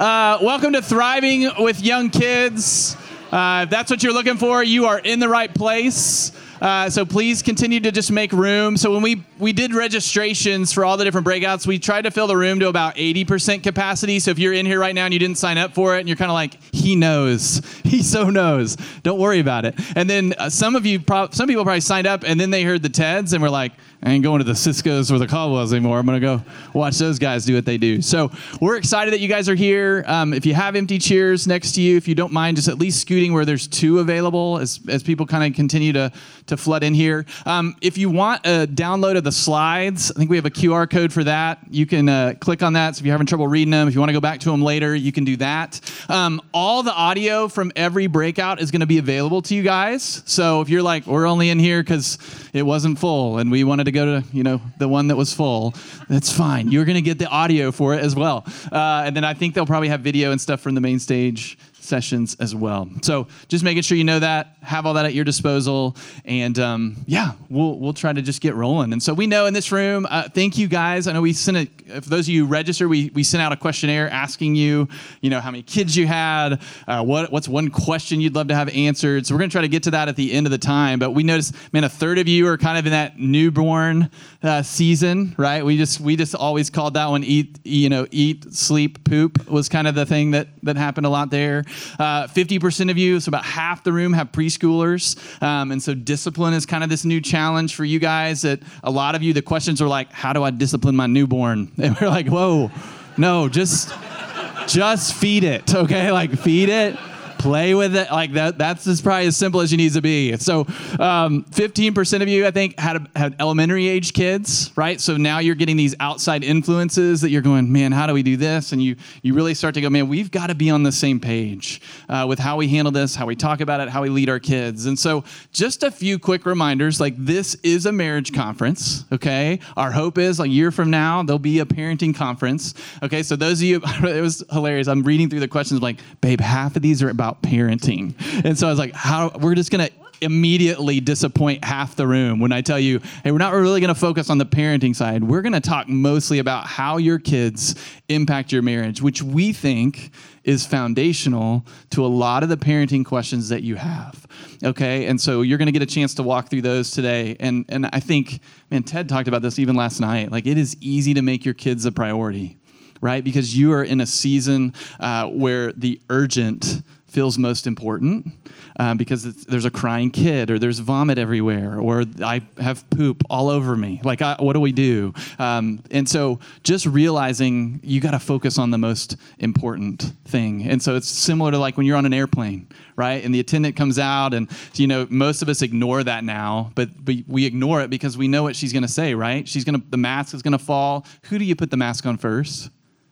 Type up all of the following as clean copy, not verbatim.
Welcome to Thriving with Young Kids. If that's what you're looking for, you are in the right place. So please continue to just make room. So when we did registrations for all the different breakouts, we tried to fill the room to about 80% capacity. So if you're in here right now and you didn't sign up for it and you're kind of like, he knows, he so knows, don't worry about it. And then some people probably signed up and then they heard the TEDs and were like, I ain't going to the Cisco's or the Caldwells anymore. I'm going to go watch those guys do what they do. So we're excited that you guys are here. If you have empty chairs next to you, if you don't mind, just at least scooting where there's two available as people kind of continue to flood in here. If you want a download of the slides, I think we have a QR code for that. You can click on that. So if you're having trouble reading them, if you want to go back to them later, you can do that. All the audio from every breakout is going to be available to you guys. So if you're like, we're only in here because it wasn't full and we wanted to go to, the one that was full, that's fine. You're going to get the audio for it as well. And then I think they'll probably have video and stuff from the main stage sessions as well. So just making sure you know that, have all that at your disposal, and we'll try to just get rolling. And so we know in this room, thank you guys. I know we sent for those of you who register, we sent out a questionnaire asking you, how many kids you had, what's one question you'd love to have answered. So we're going to try to get to that at the end of the time. But we noticed, man, a third of you are kind of in that newborn season, right? We just always called that one eat, sleep, poop was kind of the thing that happened a lot there. 50% of you, so about half the room, have preschoolers. And so discipline is kind of this new challenge for you guys. That a lot of you, the questions are like, how do I discipline my newborn? And we're like, whoa, no, just feed it, okay? Like feed it. Play with it like that. That's just probably as simple as you need to be. So 15% of you, I think, had elementary age kids, right? So now you're getting these outside influences that you're going, man, how do we do this? And you really start to go, man, we've got to be on the same page with how we handle this, how we talk about it, how we lead our kids. And so just a few quick reminders, like this is a marriage conference, okay? Our hope is a year from now, there'll be a parenting conference, okay? So those of you, it was hilarious. I'm reading through the questions like, babe, half of these are about parenting. And so I was like, we're just going to immediately disappoint half the room when I tell you, hey, we're not really going to focus on the parenting side. We're going to talk mostly about how your kids impact your marriage, which we think is foundational to a lot of the parenting questions that you have. Okay. And so you're going to get a chance to walk through those today. And I think, man, Ted talked about this even last night. Like, it is easy to make your kids a priority, right? Because you are in a season where the urgent feels most important because there's a crying kid, or there's vomit everywhere, or I have poop all over me. Like, what do we do? And so just realizing you got to focus on the most important thing. And so it's similar to like when you're on an airplane, right? And the attendant comes out and, most of us ignore that now, but we ignore it because we know what she's going to say, right? The mask is going to fall. Who do you put the mask on first?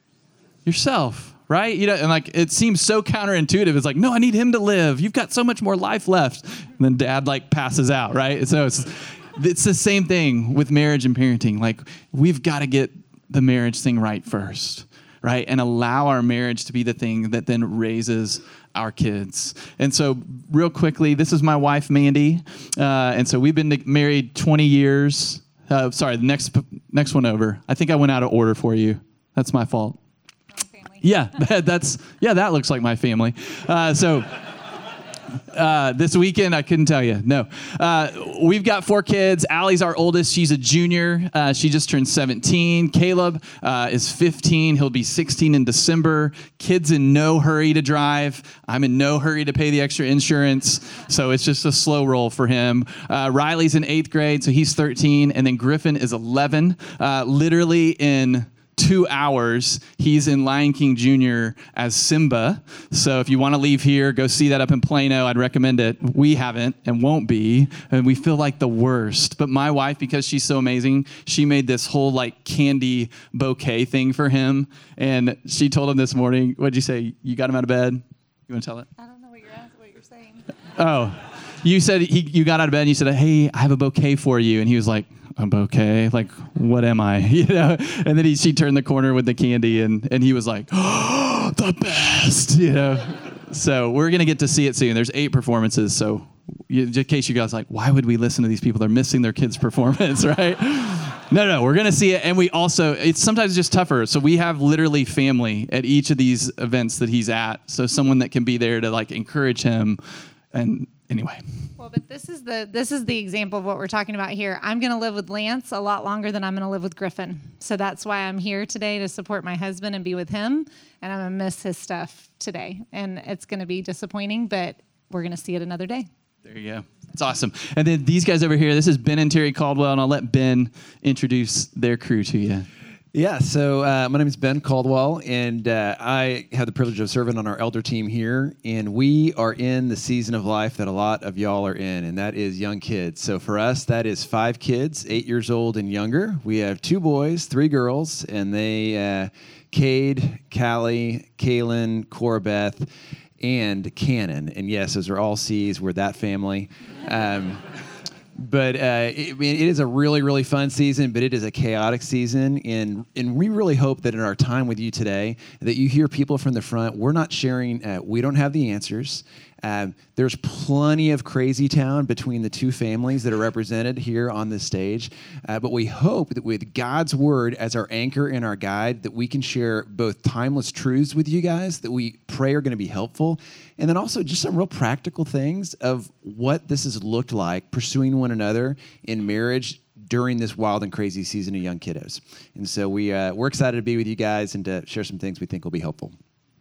Yourself. Right? And like, it seems so counterintuitive. It's like, no, I need him to live. You've got so much more life left. And then dad like passes out, right? So it's the same thing with marriage and parenting. Like, we've got to get the marriage thing right first, right? And allow our marriage to be the thing that then raises our kids. And so real quickly, this is my wife, Mandy. And so we've been married 20 years. Sorry, the next one over. I think I went out of order for you. That's my fault. Yeah, that looks like my family. This weekend, I couldn't tell you. No. We've got 4 kids. Allie's our oldest. She's a junior. She just turned 17. Caleb is 15. He'll be 16 in December. Kid's in no hurry to drive. I'm in no hurry to pay the extra insurance. So it's just a slow roll for him. Riley's in 8th grade, so he's 13. And then Griffin is 11. Literally in 2 hours, he's in Lion King Jr. as Simba. So if you want to leave here, go see that up in Plano. I'd recommend it. We haven't and won't be, and we feel like the worst. But my wife, because she's so amazing, she made this whole like candy bouquet thing for him. And she told him this morning, what'd you say? You got him out of bed? You want to tell it? I don't know what you're saying. Oh, you said you got out of bed and you said, hey, I have a bouquet for you. And he was like, a bouquet? Like, what am I? And then she turned the corner with the candy and he was like, oh, the best, So we're going to get to see it soon. There's 8 performances. So in case you guys like, why would we listen to these people? They're missing their kids' performance, right? No, we're going to see it. And we also, it's sometimes just tougher. So we have literally family at each of these events that he's at. So someone that can be there to like encourage him. And anyway. Well, but this is the example of what we're talking about here. I'm going to live with Lance a lot longer than I'm going to live with Griffin. So that's why I'm here today to support my husband and be with him. And I'm going to miss his stuff today. And it's going to be disappointing, but we're going to see it another day. There you go. It's awesome. And then these guys over here, this is Ben and Terry Caldwell, and I'll let Ben introduce their crew to you. Yeah, so my name is Ben Caldwell, and I have the privilege of serving on our elder team here, and we are in the season of life that a lot of y'all are in, and that is young kids. So for us, that is 5 kids, 8 years old and younger. We have 2 boys, 3 girls, and they, Cade, Callie, Kaylin, Corbeth, and Cannon. And yes, those are all C's. We're that family. But it is a really, really fun season, but it is a chaotic season. And we really hope that in our time with you today, that you hear people from the front. We're not sharing, we don't have the answers. There's plenty of crazy town between the 2 families that are represented here on this stage. But we hope that with God's word as our anchor and our guide, that we can share both timeless truths with you guys that we pray are going to be helpful. And then also just some real practical things of what this has looked like pursuing one another in marriage during this wild and crazy season of young kiddos. And so we're excited to be with you guys and to share some things we think will be helpful.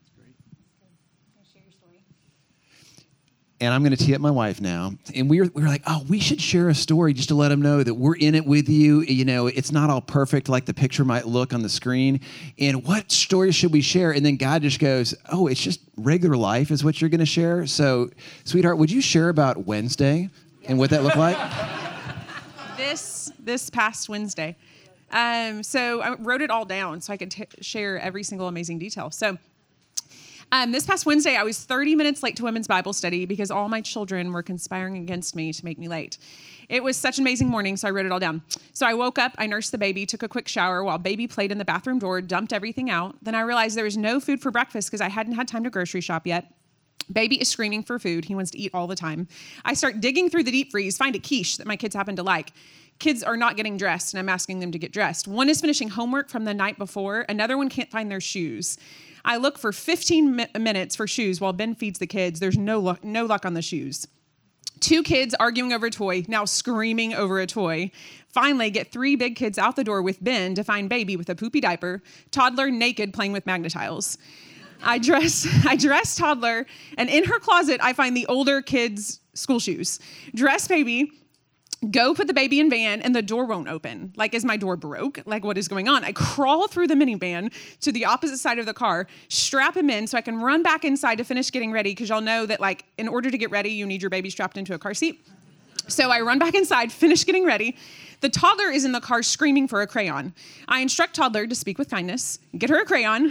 And I'm going to tee up my wife now. And we were like, oh, we should share a story just to let them know that we're in it with you. You know, it's not all perfect like the picture might look on the screen. And what story should we share? And then God just goes, oh, it's just regular life is what you're going to share. So, sweetheart, would you share about Wednesday and what that looked like? This past Wednesday. So I wrote it all down so I could share every single amazing detail. So this past Wednesday, I was 30 minutes late to women's Bible study because all my children were conspiring against me to make me late. It was such an amazing morning, so I wrote it all down. So I woke up, I nursed the baby, took a quick shower while baby played in the bathroom door, dumped everything out. Then I realized there was no food for breakfast because I hadn't had time to grocery shop yet. Baby is screaming for food. He wants to eat all the time. I start digging through the deep freeze, find a quiche that my kids happen to like. Kids are not getting dressed, and I'm asking them to get dressed. One is finishing homework from the night before. Another one can't find their shoes. I look for 15 minutes for shoes while Ben feeds the kids. There's no luck on the shoes. 2 kids arguing over a toy, now screaming over a toy. Finally, get 3 big kids out the door with Ben to find baby with a poopy diaper, toddler naked playing with Magnetiles. I dress toddler, and in her closet, I find the older kids' school shoes. Dress baby, go put the baby in van, and the door won't open. Like, is my door broke? Like, what is going on? I crawl through the minivan to the opposite side of the car, strap him in so I can run back inside to finish getting ready, because y'all know that, like, in order to get ready, you need your baby strapped into a car seat. So I run back inside, finish getting ready. The toddler is in the car screaming for a crayon. I instruct toddler to speak with kindness, get her a crayon,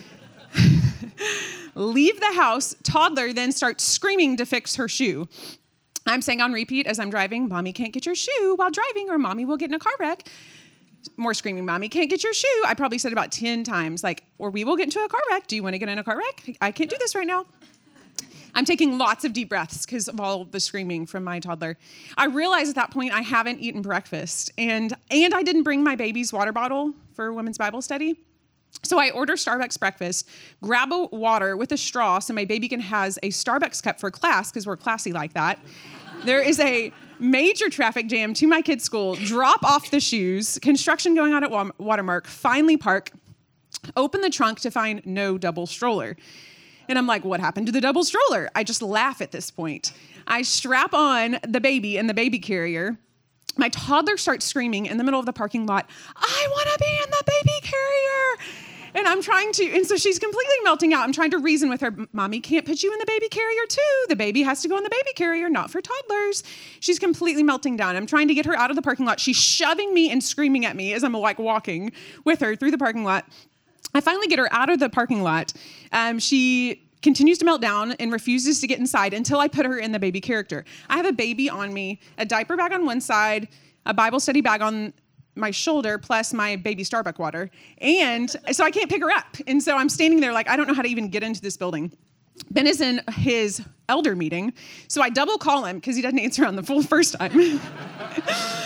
leave the house. Toddler then starts screaming to fix her shoe. I'm saying on repeat as I'm driving, Mommy can't get your shoe while driving or Mommy will get in a car wreck. More screaming, Mommy can't get your shoe. I probably said about 10 times, like, or we will get into a car wreck. Do you want to get in a car wreck? I can't do this right now. I'm taking lots of deep breaths because of all the screaming from my toddler. I realize at that point I haven't eaten breakfast and I didn't bring my baby's water bottle for women's Bible study. So I order Starbucks breakfast, grab a water with a straw so my baby can has a Starbucks cup for class because we're classy like that. There is a major traffic jam to my kids' school, drop off the shoes, construction going on at Watermark, finally park, open the trunk to find no double stroller. And I'm like, what happened to the double stroller? I just laugh at this point. I strap on the baby in the baby carrier. My toddler starts screaming in the middle of the parking lot, I want to be in the baby carrier. And so she's completely melting out. I'm trying to reason with her. Mommy can't put you in the baby carrier too. The baby has to go in the baby carrier, not for toddlers. She's completely melting down. I'm trying to get her out of the parking lot. She's shoving me and screaming at me as I'm like walking with her through the parking lot. I finally get her out of the parking lot. She continues to melt down and refuses to get inside until I put her in the baby character. I have a baby on me, a diaper bag on one side, a Bible study bag on my shoulder, plus my baby Starbucks water. And so I can't pick her up. And so I'm standing there like, I don't know how to even get into this building. Ben is in his elder meeting. So I double call him because he doesn't answer on the first time.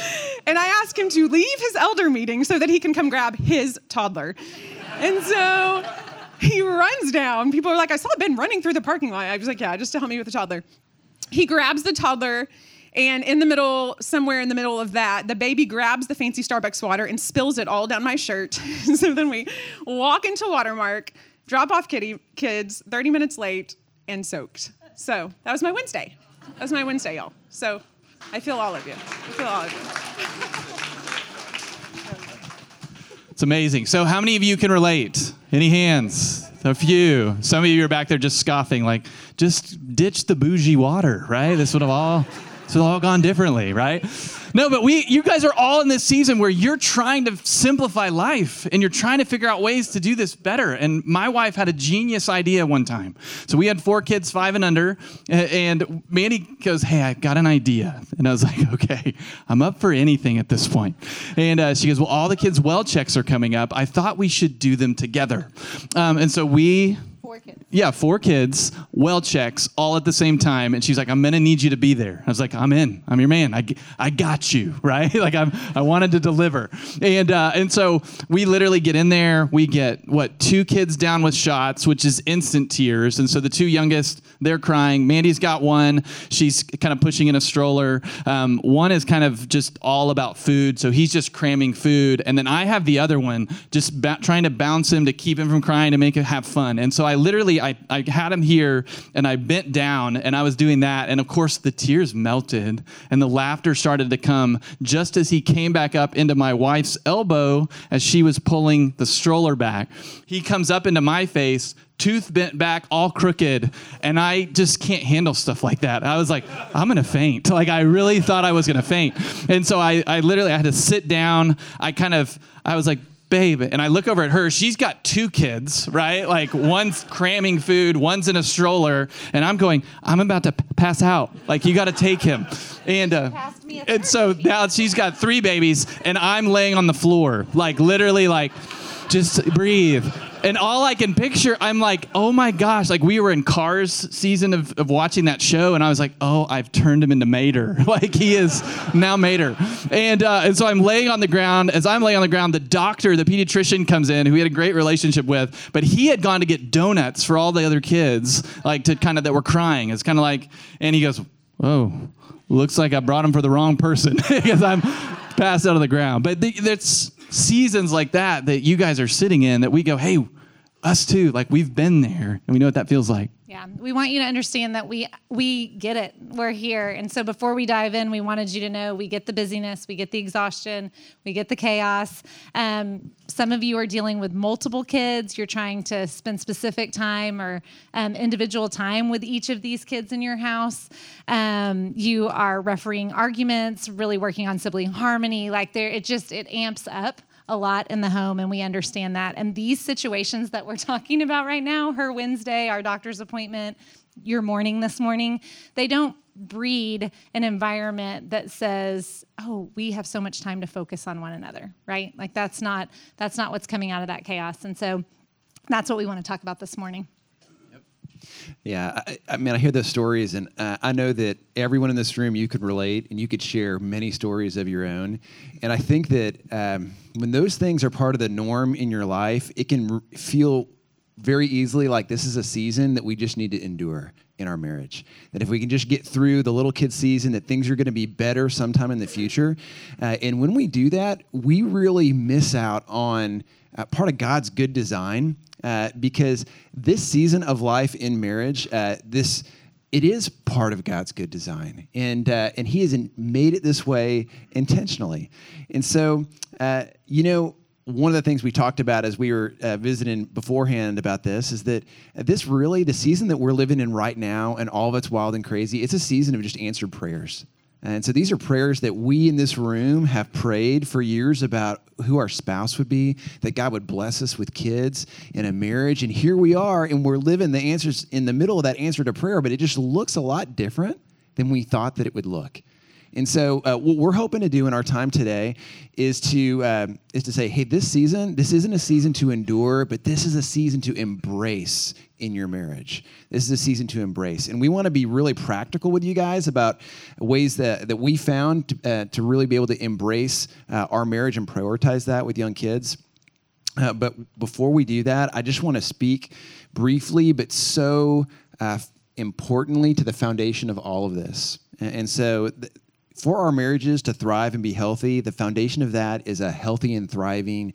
And I ask him to leave his elder meeting so that he can come grab his toddler. And so he runs down. People are like, I saw Ben running through the parking lot. I was like, yeah, just to help me with the toddler. He grabs the toddler, and somewhere in the middle of that, the baby grabs the fancy Starbucks water and spills it all down my shirt. So then we walk into Watermark, drop off kids, 30 minutes late, and soaked. So that was my Wednesday. Y'all. So I feel all of you. It's amazing. So how many of you can relate? Any hands? A few. Some of you are back there just scoffing, like, just ditch the bougie water, right? This would have all gone differently, right? No, but you guys are all in this season where you're trying to simplify life and you're trying to figure out ways to do this better. And my wife had a genius idea one time. So we had 4 kids, 5 and under, and Mandy goes, hey, I've got an idea. And I was like, okay, I'm up for anything at this point. And she goes, well, all the kids' well checks are coming up. I thought we should do them together. And so 4 kids. Yeah, 4 kids, well checks, all at the same time. And she's like, I'm going to need you to be there. I was like, I'm in. I'm your man. I got you, right? Like I wanted to deliver. And so we literally get in there. We get, 2 kids down with shots, which is instant tears. And so the 2 youngest, they're crying. Mandy's got one. She's kind of pushing in a stroller. One is kind of just all about food. So he's just cramming food. And then I have the other one just trying to bounce him to keep him from crying, to make him have fun. And so I had him here and I bent down and I was doing that. And of course the tears melted and the laughter started to come just as he came back up into my wife's elbow as she was pulling the stroller back. He comes up into my face, tooth bent back, all crooked. And I just can't handle stuff like that. I was like, I'm going to faint. Like I really thought I was going to faint. And so I had to sit down. I was like, babe, and I look over at her. She's got 2 kids, right? Like one's cramming food, one's in a stroller, and I'm going, I'm about to pass out. Like you got to take him. And so now she's got 3 babies, and I'm laying on the floor, like literally, like just breathe. And all I can picture, I'm like, oh my gosh, like we were in Cars season of watching that show, and I was like, oh, I've turned him into Mater. Like he is now Mater. And so I'm laying on the ground. As I'm laying on the ground, the doctor, the pediatrician comes in, who we had a great relationship with, but he had gone to get donuts for all the other kids, like that were crying. It's kind of like, and he goes, oh, looks like I brought him for the wrong person because I'm passed out on the ground. But there's seasons like that you guys are sitting in that we go, hey, us too, like we've been there and we know what that feels like. Yeah, we want you to understand that we get it. We're here. And so before we dive in, we wanted you to know we get the busyness, we get the exhaustion, we get the chaos. Some of you are dealing with multiple kids. You're trying to spend specific time or individual time with each of these kids in your house. You are refereeing arguments, really working on sibling harmony. Like it amps up a lot in the home, and we understand that. And these situations that we're talking about right now, her Wednesday, our doctor's appointment, your morning this morning, they don't breed an environment that says, oh, we have so much time to focus on one another, right? Like that's not what's coming out of that chaos. And so that's what we want to talk about this morning. Yeah, I mean, I hear those stories, and I know that everyone in this room, you could relate, and you could share many stories of your own. And I think that when those things are part of the norm in your life, it can feel very easily like this is a season that we just need to endure in our marriage. That if we can just get through the little kid season, that things are going to be better sometime in the future. And when we do that, we really miss out on part of God's good design. Because this season of life in marriage, it is part of God's good design, and He has made it this way intentionally. And so, one of the things we talked about as we were visiting beforehand about this is that the season that we're living in right now, and all of it's wild and crazy, it's a season of just answered prayers. And so these are prayers that we in this room have prayed for years about who our spouse would be, that God would bless us with kids in a marriage. And here we are, and we're living the answers in the middle of that answer to prayer, but it just looks a lot different than we thought that it would look. And so what we're hoping to do in our time today is to say, hey, this isn't a season to endure, but this is a season to embrace in your marriage. This is a season to embrace. And we want to be really practical with you guys about ways that we found to really be able to embrace our marriage and prioritize that with young kids. But before we do that, I just want to speak briefly, but so importantly, to the foundation of all of this. And so for our marriages to thrive and be healthy, the foundation of that is a healthy and thriving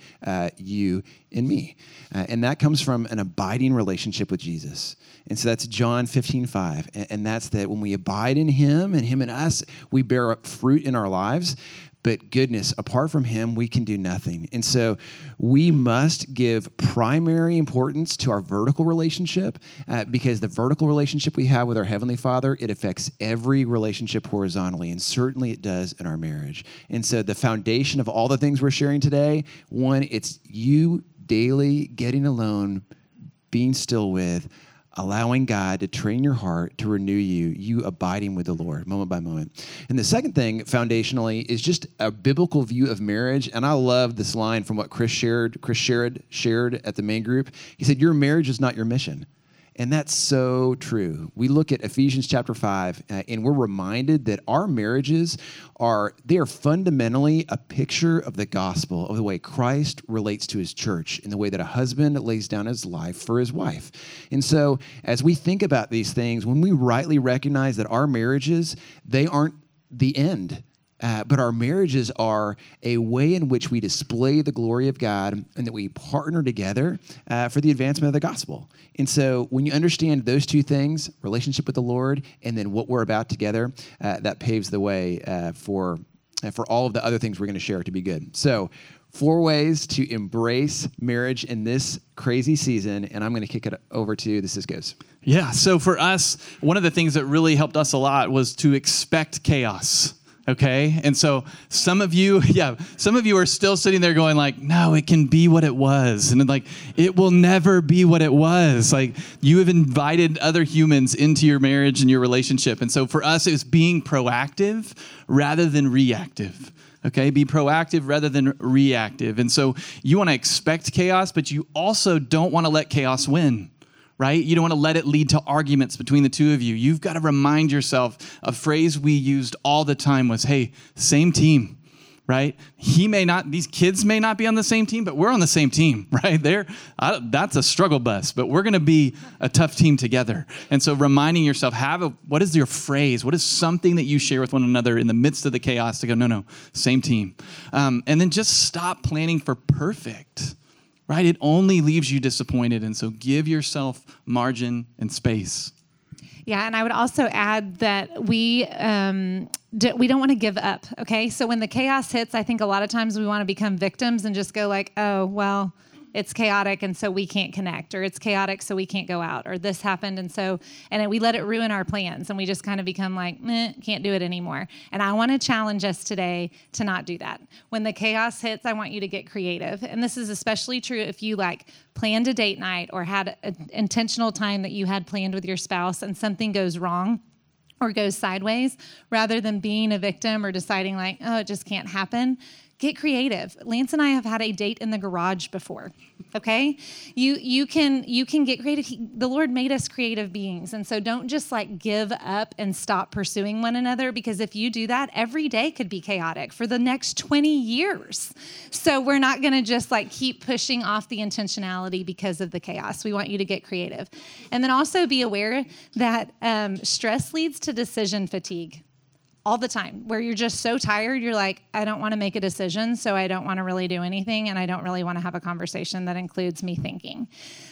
you and me. And that comes from an abiding relationship with Jesus. And so that's John 15:5. And that's that when we abide in him and him in us, we bear up fruit in our lives. But goodness, apart from him, we can do nothing. And so we must give primary importance to our vertical relationship because the vertical relationship we have with our Heavenly Father, it affects every relationship horizontally, and certainly it does in our marriage. And so the foundation of all the things we're sharing today, one, it's you daily getting alone, being still with, allowing God to train your heart, to renew you abiding with the Lord moment by moment. And the second thing, foundationally, is just a biblical view of marriage. And I love this line from what Chris Sherrod shared at the main group. He said, your marriage is not your mission. And that's so true. We look at Ephesians chapter 5, and we're reminded that our marriages are fundamentally a picture of the gospel, of the way Christ relates to his church, in the way that a husband lays down his life for his wife. And so as we think about these things, when we rightly recognize that our marriages, they aren't the end, but our marriages are a way in which we display the glory of God and that we partner together for the advancement of the gospel. And so when you understand those two things, relationship with the Lord and then what we're about together, that paves the way for all of the other things we're going to share to be good. So 4 ways to embrace marriage in this crazy season, and I'm going to kick it over to the Cisco's. Yeah, so for us, one of the things that really helped us a lot was to expect chaos. Okay. And so some of you are still sitting there going like, no, it can be what it was. And like, it will never be what it was. Like you have invited other humans into your marriage and your relationship. And so for us, it was being proactive rather than reactive. Okay. Be proactive rather than reactive. And so you want to expect chaos, but you also don't want to let chaos win. Right? You don't want to let it lead to arguments between the two of you. You've got to remind yourself, a phrase we used all the time was, hey, same team, right? These kids may not be on the same team, but we're on the same team, right? That's a struggle bus, but we're going to be a tough team together. And so reminding yourself, what is your phrase? What is something that you share with one another in the midst of the chaos to go, no, same team. And then just stop planning for perfect. Right? It only leaves you disappointed. And so give yourself margin and space. Yeah, and I would also add that we don't want to give up, okay? So when the chaos hits, I think a lot of times we want to become victims and just go like, oh, well, it's chaotic and so we can't connect, or it's chaotic so we can't go out, or this happened and then we let it ruin our plans and we just kind of become like, can't do it anymore. And I want to challenge us today to not do that. When the chaos hits, I want you to get creative. And this is especially true if you planned a date night or had an intentional time that you had planned with your spouse and something goes wrong or goes sideways. Rather than being a victim or deciding it just can't happen, get creative. Lance and I have had a date in the garage before, okay? You can get creative. The Lord made us creative beings, and so don't just give up and stop pursuing one another, because if you do that, every day could be chaotic for the next 20 years. So we're not gonna just keep pushing off the intentionality because of the chaos. We want you to get creative. And then also be aware that stress leads to decision fatigue. All the time, where you're just so tired, you're like, I don't want to make a decision, so I don't want to really do anything, and I don't really want to have a conversation that includes me thinking.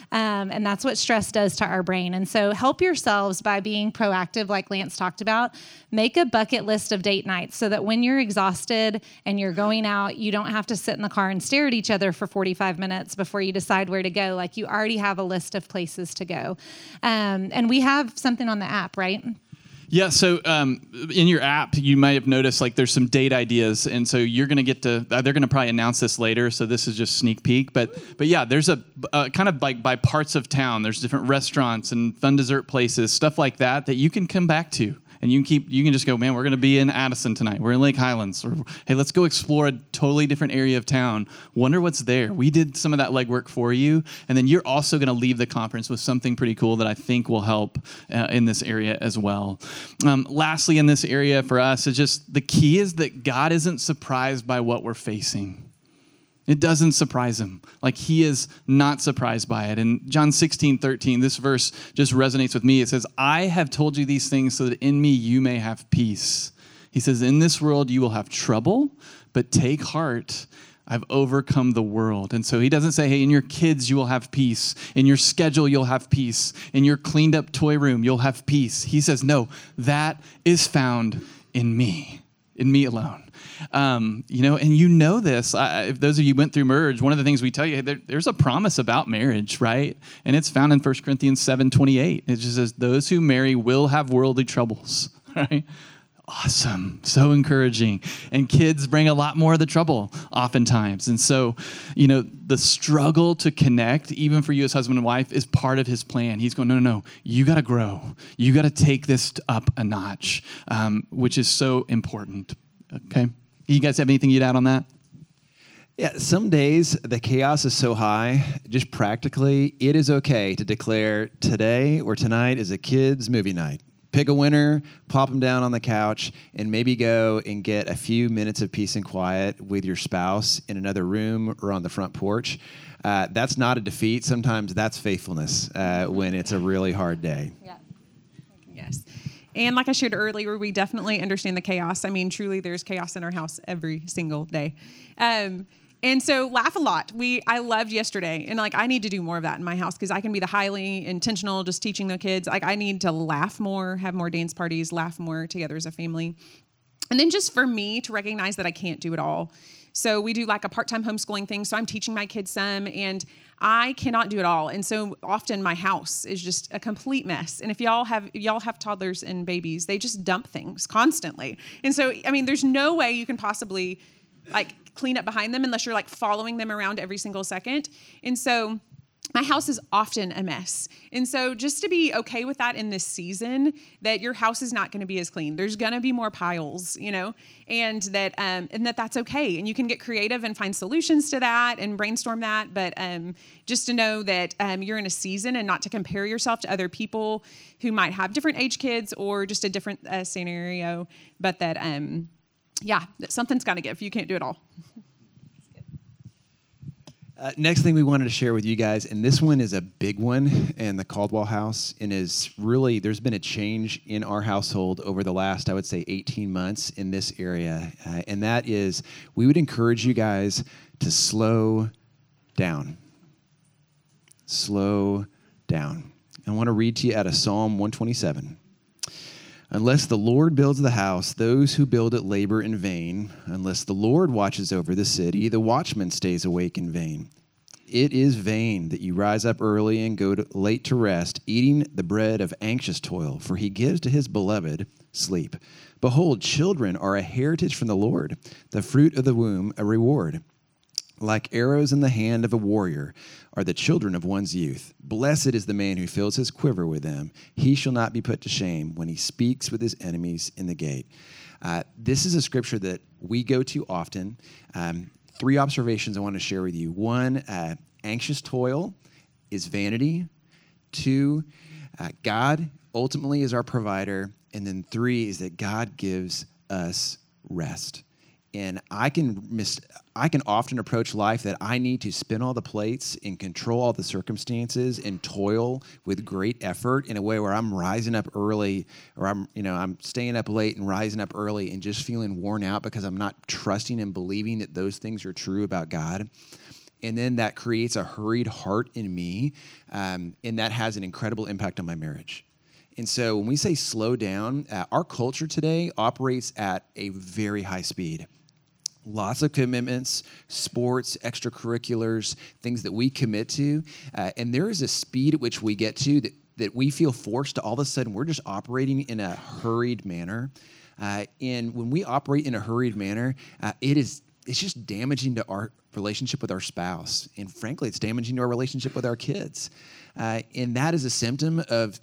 And that's what stress does to our brain. And so help yourselves by being proactive, like Lance talked about. Make a bucket list of date nights so that when you're exhausted and you're going out, you don't have to sit in the car and stare at each other for 45 minutes before you decide where to go. You already have a list of places to go. And we have something on the app, right? Yeah, so in your app, you might have noticed there's some date ideas, and so you're going to get to. They're going to probably announce this later, so this is just sneak peek. But yeah, there's a kind of by parts of town. There's different restaurants and fun dessert places, stuff like that you can come back to And you can just go, man, we're going to be in Addison tonight. We're in Lake Highlands. Or, hey, let's go explore a totally different area of town. Wonder what's there. We did some of that legwork for you. And then you're also going to leave the conference with something pretty cool that I think will help in this area as well. Lastly, in this area for us, is just the key is that God isn't surprised by what we're facing. It doesn't surprise him. Like, he is not surprised by it. And John 16:13, this verse just resonates with me. It says, I have told you these things so that in me you may have peace. He says, in this world you will have trouble, but take heart. I've overcome the world. And so he doesn't say, hey, in your kids you will have peace. In your schedule you'll have peace. In your cleaned up toy room you'll have peace. He says, no, that is found in me alone. And you know this. If those of you went through Merge, one of the things we tell you, there's a promise about marriage, right? And it's found in 1 Corinthians 7:28. It just says, those who marry will have worldly troubles, right? Awesome. So encouraging. And kids bring a lot more of the trouble oftentimes. And so, the struggle to connect, even for you as husband and wife, is part of his plan. He's going, no, you got to grow. You got to take this up a notch, which is so important. Okay. You guys have anything you'd add on that? Yeah, some days the chaos is so high, just practically, it is okay to declare today or tonight is a kids' movie night. Pick a winner, plop them down on the couch, and maybe go and get a few minutes of peace and quiet with your spouse in another room or on the front porch. That's not a defeat. Sometimes that's faithfulness when it's a really hard day. Yeah. Yes. And like I shared earlier, we definitely understand the chaos. I mean, truly, there's chaos in our house every single day. And so laugh a lot. I loved yesterday, and I need to do more of that in my house because I can be the highly intentional, just teaching the kids. I need to laugh more, have more dance parties, laugh more together as a family. And then just for me to recognize that I can't do it all. So we do a part-time homeschooling thing. So I'm teaching my kids some, and I cannot do it all. And so often my house is just a complete mess. And if y'all have toddlers and babies, they just dump things constantly. And so, there's no way you can possibly clean up behind them unless you're following them around every single second. And so my house is often a mess. And so just to be okay with that in this season, that your house is not going to be as clean. There's going to be more piles, and that's okay. And you can get creative and find solutions to that and brainstorm that. But just to know that you're in a season and not to compare yourself to other people who might have different age kids or just a different scenario, but that, that something's got to give. You can't do it all. Next thing we wanted to share with you guys, and this one is a big one in the Caldwell house, and is really, there's been a change in our household over the last, I would say, 18 months in this area, and that is, we would encourage you guys to slow down. Slow down. I want to read to you out of Psalm 127. Unless the Lord builds the house, those who build it labor in vain. Unless the Lord watches over the city, the watchman stays awake in vain. It is vain that you rise up early and go late to rest, eating the bread of anxious toil, for he gives to his beloved sleep. Behold, children are a heritage from the Lord, the fruit of the womb a reward. Like arrows in the hand of a warrior are the children of one's youth. Blessed is the man who fills his quiver with them. He shall not be put to shame when he speaks with his enemies in the gate. This is a scripture that we go to often. 3 observations I want to share with you. 1, anxious toil is vanity. 2, God ultimately is our provider. And then 3 is that God gives us rest. And I can often approach life that I need to spin all the plates and control all the circumstances and toil with great effort in a way where I'm rising up early, or I'm staying up late and rising up early and just feeling worn out because I'm not trusting and believing that those things are true about God. And then that creates a hurried heart in me, and that has an incredible impact on my marriage. And so when we say slow down, our culture today operates at a very high speed. Lots of commitments, sports, extracurriculars, things that we commit to. And there is a speed at which we get to that we feel forced to all of a sudden we're just operating in a hurried manner. And when we operate in a hurried manner, it's just damaging to our relationship with our spouse. And frankly, it's damaging to our relationship with our kids. And that is a symptom of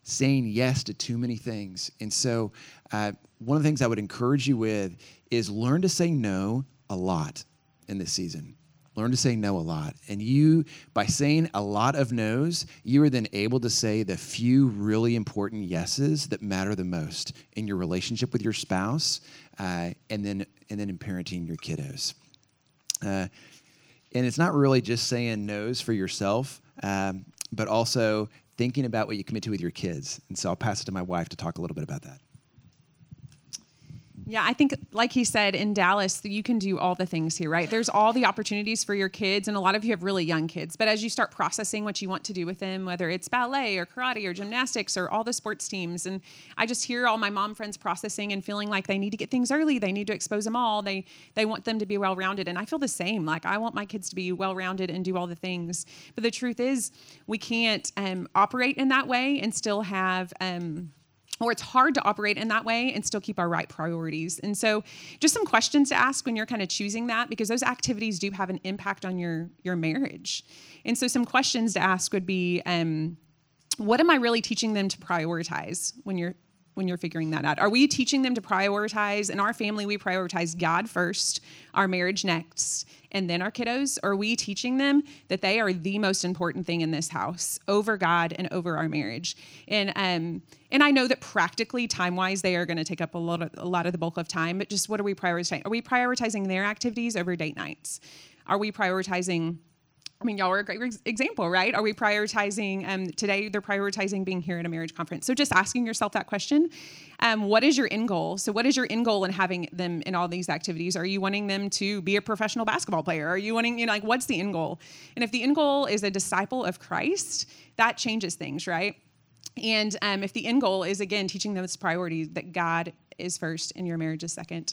saying yes to too many things. And so one of the things I would encourage you with is learn to say no a lot in this season. Learn to say no a lot. And you, by saying a lot of no's, you are then able to say the few really important yeses that matter the most in your relationship with your spouse, and then in parenting your kiddos. And it's not really just saying no's for yourself, but also thinking about what you commit to with your kids. And so I'll pass it to my wife to talk a little bit about that. Yeah, I think, like he said, in Dallas, you can do all the things here, right? There's all the opportunities for your kids, and a lot of you have really young kids. But as you start processing what you want to do with them, whether it's ballet or karate or gymnastics or all the sports teams, and I just hear all my mom friends processing and feeling like they need to get things early. They need to expose them all. They want them to be well-rounded. And I feel the same. Like, I want my kids to be well-rounded and do all the things. But the truth is, we can't operate in that way and still have... or it's hard to operate in that way and still keep our right priorities. And so just some questions to ask when you're kind of choosing that, because those activities do have an impact on your marriage. And so some questions to ask would be, what am I really teaching them to prioritize when you're figuring that out? Are we teaching them to prioritize? In our family, we prioritize God first, our marriage next, and then our kiddos. Or are we teaching them that they are the most important thing in this house over God and over our marriage? And I know that practically, time-wise, they are going to take up a lot of the bulk of time, but just what are we prioritizing? Are we prioritizing their activities over date nights? Are we prioritizing... I mean, y'all are a great example, right? Are we prioritizing, today they're prioritizing being here at a marriage conference. So just asking yourself that question, what is your end goal? So what is your end goal in having them in all these activities? Are you wanting them to be a professional basketball player? Are you wanting, what's the end goal? And if the end goal is a disciple of Christ, that changes things, right? And if the end goal is, again, teaching them this priority that God is first and your marriage is second.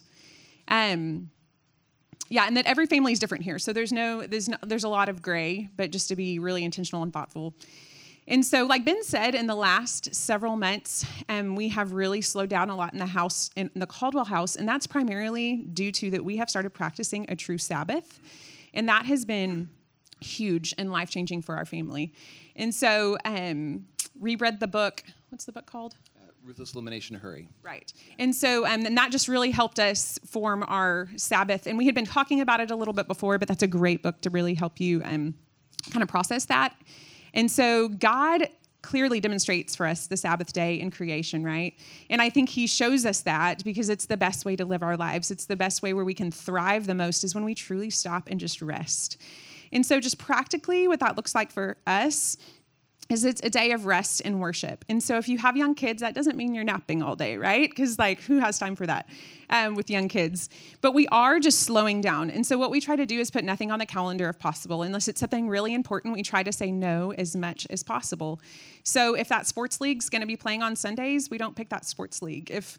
Yeah, and that every family is different here. So there's a lot of gray, but just to be really intentional and thoughtful. And so, like Ben said, in the last several months, we have really slowed down a lot in the house, in the Caldwell house, and that's primarily due to that we have started practicing a true Sabbath, and that has been huge and life-changing for our family. And so, reread the book. What's the book called? Ruthless Elimination of Hurry. Right. And so and that just really helped us form our Sabbath. And we had been talking about it a little bit before, but that's a great book to really help you kind of process that. And so God clearly demonstrates for us the Sabbath day in creation, right? And I think he shows us that because it's the best way to live our lives. It's the best way where we can thrive the most is when we truly stop and just rest. And so just practically what that looks like for us is it's a day of rest and worship. And so if you have young kids, that doesn't mean you're napping all day, right? Because who has time for that with young kids? But we are just slowing down. And so what we try to do is put nothing on the calendar if possible. Unless it's something really important, we try to say no as much as possible. So if that sports league's going to be playing on Sundays, we don't pick that sports league. If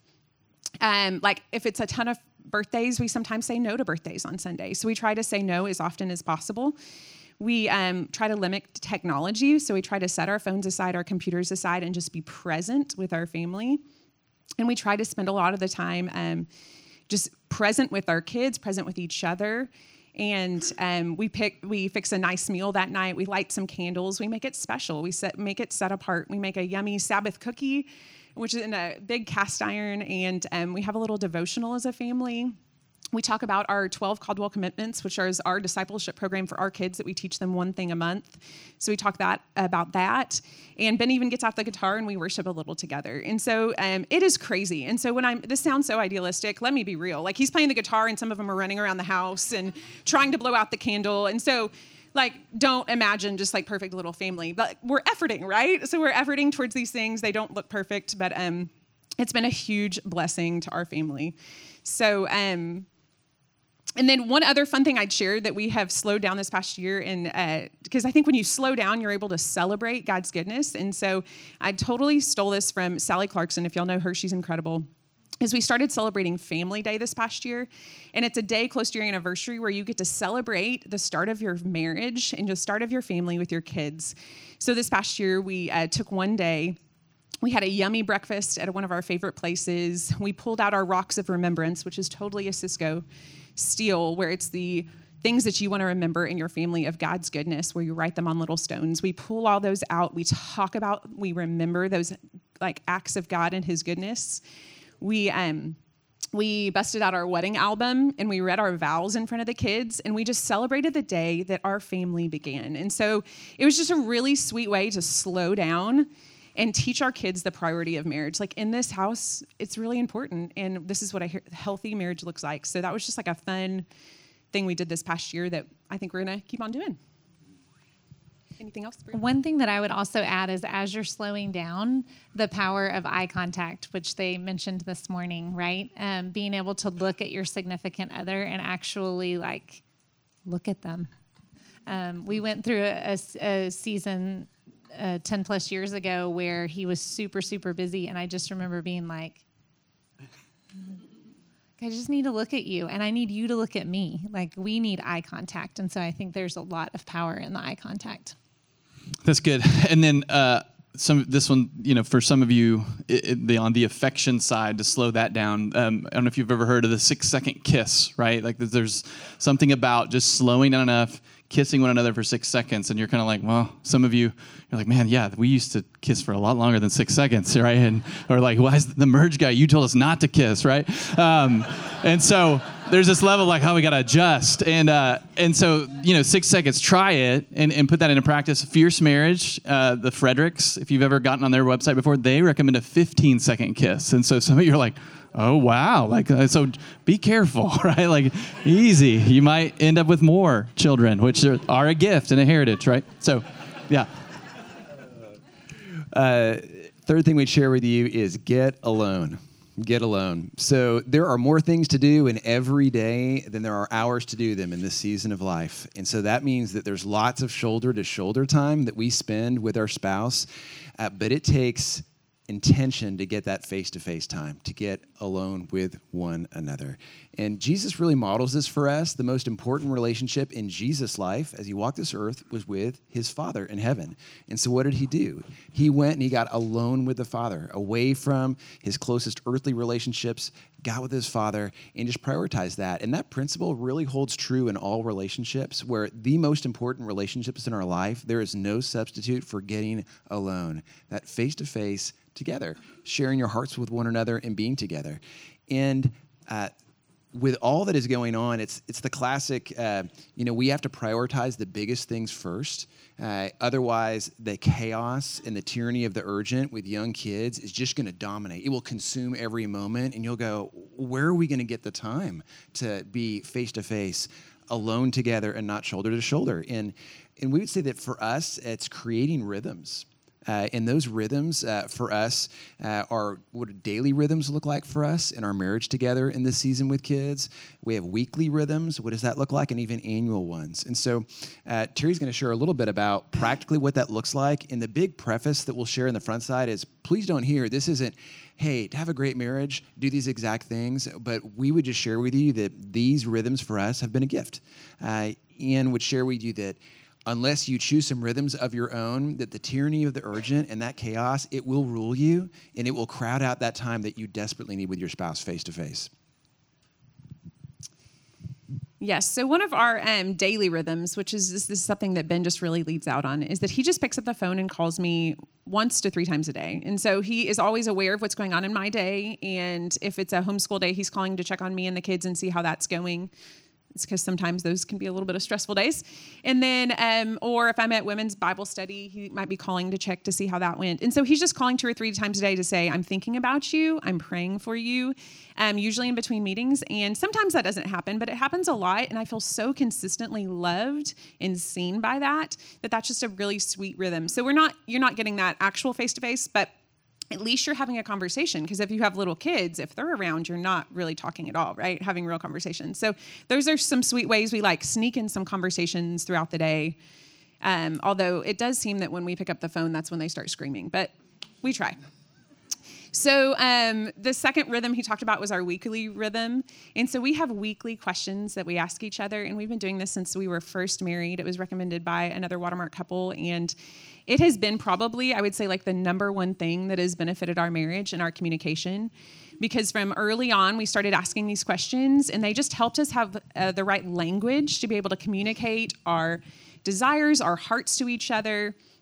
it's a ton of birthdays, we sometimes say no to birthdays on Sunday. So we try to say no as often as possible. We try to limit technology, so we try to set our phones aside, our computers aside, and just be present with our family. And we try to spend a lot of the time just present with our kids, present with each other. And we fix a nice meal that night. We light some candles. We make it special. We make it set apart. We make a yummy Sabbath cookie, which is in a big cast iron, and we have a little devotional as a family. We talk about our 12 Caldwell commitments, which is our discipleship program for our kids that we teach them one thing a month. So we talk about that. And Ben even gets out the guitar and we worship a little together. And so it is crazy. And so this sounds so idealistic, let me be real. Like he's playing the guitar and some of them are running around the house and trying to blow out the candle. And so don't imagine just perfect little family, but we're efforting, right? So we're efforting towards these things. They don't look perfect, but it's been a huge blessing to our family. So, and then one other fun thing I'd share that we have slowed down this past year, and because I think when you slow down, you're able to celebrate God's goodness. And so I totally stole this from Sally Clarkson. If y'all know her, she's incredible. Is we started celebrating Family Day this past year, and it's a day close to your anniversary where you get to celebrate the start of your marriage and the start of your family with your kids. So this past year, we took one day. We had a yummy breakfast at one of our favorite places. We pulled out our Rocks of Remembrance, which is totally a Cisco steel, where it's the things that you want to remember in your family of God's goodness, where you write them on little stones. We pull all those out. We remember those like acts of God and his goodness. We busted out our wedding album and we read our vows in front of the kids, and we just celebrated the day that our family began. And so it was just a really sweet way to slow down and teach our kids the priority of marriage. Like in this house, it's really important, and this is what a healthy marriage looks like. So that was just like a fun thing we did this past year that I think we're gonna keep on doing. Anything else? Brianna? One thing that I would also add is as you're slowing down, the power of eye contact, which they mentioned this morning, right? Being able to look at your significant other and actually like look at them. We went through a season 10 plus years ago where he was super, super busy. And I just remember being like, I just need to look at you and I need you to look at me. Like we need eye contact. And so I think there's a lot of power in the eye contact. That's good. And then this one, for some of you, on the affection side, to slow that down. I don't know if you've ever heard of the 6-second kiss, right? Like there's something about just slowing down enough, kissing one another for 6 seconds, and you're kind of like, well, some of you, you're like, man, yeah, we used to kiss for a lot longer than 6 seconds, right? Or like, why is the merge guy? You told us not to kiss, right? And so there's this level like, we got to adjust. And so, 6 seconds, try it and put that into practice. Fierce Marriage, the Fredericks, if you've ever gotten on their website before, they recommend a 15-second kiss. And so some of you are like, oh, wow. Like, so be careful, right? Like, easy. You might end up with more children, which are a gift and a heritage, right? So, yeah. Third thing we'd share with you is get alone. Get alone. So there are more things to do in every day than there are hours to do them in this season of life. And so that means that there's lots of shoulder-to-shoulder time that we spend with our spouse, but it takes intention to get that face-to-face time, to get alone with one another. And Jesus really models this for us. The most important relationship in Jesus' life as he walked this earth was with his Father in heaven. And so what did he do? He went and he got alone with the Father, away from his closest earthly relationships, got with his Father, and just prioritized that. And that principle really holds true in all relationships, where the most important relationships in our life, there is no substitute for getting alone. That face-to-face together, sharing your hearts with one another and being together. And with all that is going on, it's the classic, we have to prioritize the biggest things first. Otherwise, the chaos and the tyranny of the urgent with young kids is just going to dominate. It will consume every moment, and you'll go, where are we going to get the time to be face-to-face, alone together, and not shoulder-to-shoulder? And we would say that for us, it's creating rhythms. And those rhythms for us are what do daily rhythms look like for us in our marriage together in this season with kids. We have weekly rhythms. What does that look like? And even annual ones. And so Terry's going to share a little bit about practically what that looks like. And the big preface that we'll share in the front side is, please don't hear, this isn't, hey, to have a great marriage, do these exact things. But we would just share with you that these rhythms for us have been a gift. Ian would share with you that unless you choose some rhythms of your own, that the tyranny of the urgent and that chaos, it will rule you, and it will crowd out that time that you desperately need with your spouse face to face. Yes. So one of our daily rhythms, which is this is something that Ben just really leads out on, is that he just picks up the phone and calls me once to 3 times a day. And so he is always aware of what's going on in my day. And if it's a homeschool day, he's calling to check on me and the kids and see how that's going. It's because sometimes those can be a little bit of stressful days. And then, or if I'm at women's Bible study, he might be calling to check to see how that went. And so he's just calling 2 or 3 times a day to say, I'm thinking about you, I'm praying for you, usually in between meetings. And sometimes that doesn't happen, but it happens a lot. And I feel so consistently loved and seen by that that's just a really sweet rhythm. So you're not getting that actual face-to-face, but at least you're having a conversation, because if you have little kids, if they're around, you're not really talking at all, right? Having real conversations. So those are some sweet ways we sneak in some conversations throughout the day. Although it does seem that when we pick up the phone, that's when they start screaming, but we try. So the second rhythm he talked about was our weekly rhythm. And so we have weekly questions that we ask each other. And we've been doing this since we were first married. It was recommended by another Watermark couple. And it has been probably, I would say, the number one thing that has benefited our marriage and our communication. Because from early on, we started asking these questions, and they just helped us have the right language to be able to communicate our desires, our hearts to each other.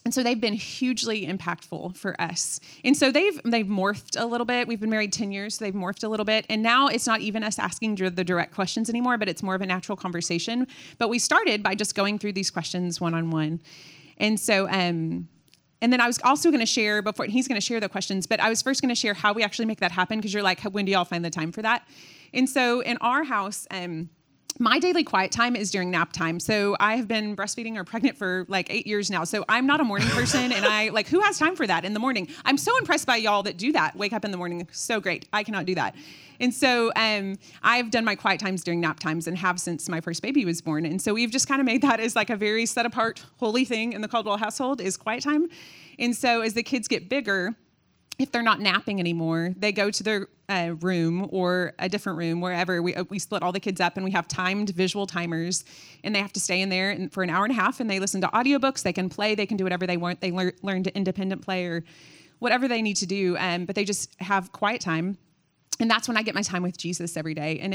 And so they've been hugely impactful for us. And so they've morphed a little bit. We've been married 10 years, so they've morphed a little bit. And now it's not even us asking the direct questions anymore, but it's more of a natural conversation. But we started by just going through these questions one-on-one. And so, and then I was also going to share, before he's going to share the questions, but I was first going to share how we actually make that happen, because you're like, when do y'all find the time for that? And so in our house, my daily quiet time is during nap time. So I have been breastfeeding or pregnant for like 8 years now. So I'm not a morning person, and who has time for that in the morning? I'm so impressed by y'all that do that. Wake up in the morning. So great. I cannot do that. And so I've done my quiet times during nap times and have since my first baby was born. And so we've just kind of made that as like a very set apart, holy thing in the Caldwell household is quiet time. And so as the kids get bigger, if they're not napping anymore, they go to their room or a different room, wherever. We split all the kids up, and we have timed visual timers, and they have to stay in there for an hour and a half, and they listen to audiobooks. They can play. They can do whatever they want. They learn to independent play or whatever they need to do, but they just have quiet time. And that's when I get my time with Jesus every day. And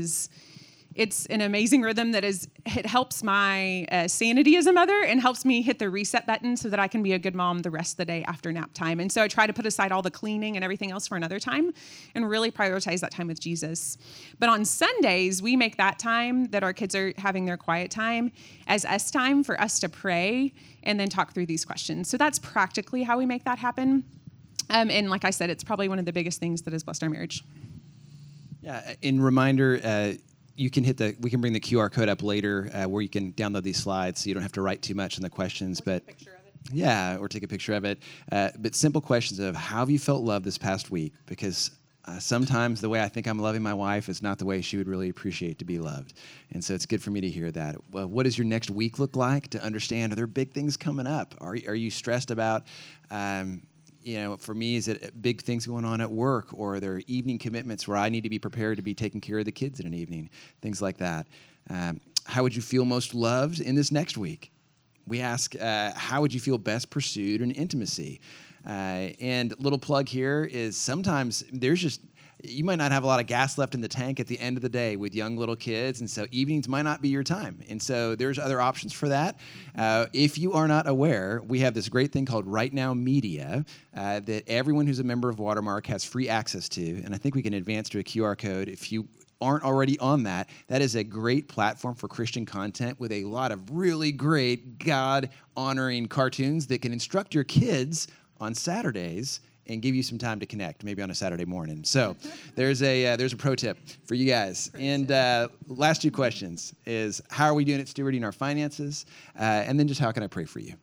it's an amazing rhythm that it helps my sanity as a mother and helps me hit the reset button so that I can be a good mom the rest of the day after nap time. And so I try to put aside all the cleaning and everything else for another time and really prioritize that time with Jesus. But on Sundays, we make that time that our kids are having their quiet time as us time for us to pray and then talk through these questions. So that's practically how we make that happen. And like I said, it's probably one of the biggest things that has blessed our marriage. Yeah, in reminder, we can bring the QR code up later where you can download these slides, so you don't have to write too much in the questions. Or take a picture of it. But simple questions of how have you felt loved this past week? Because sometimes the way I think I'm loving my wife is not the way she would really appreciate to be loved. And so it's good for me to hear that. Well, what does your next week look like? To understand, are there big things coming up? Are you stressed about for me, is it big things going on at work, or are there evening commitments where I need to be prepared to be taking care of the kids in an evening, things like that. How would you feel most loved in this next week? We ask, how would you feel best pursued in intimacy? And little plug here is sometimes you might not have a lot of gas left in the tank at the end of the day with young little kids, and so evenings might not be your time. And so there's other options for that. If you are not aware, we have this great thing called Right Now Media that everyone who's a member of Watermark has free access to, and I think we can advance to a QR code if you aren't already on that. That is a great platform for Christian content with a lot of really great God-honoring cartoons that can instruct your kids on Saturdays and give you some time to connect, maybe on a Saturday morning. So there's a pro tip for you guys. And last two questions is, how are we doing at stewarding our finances? And then just how can I pray for you?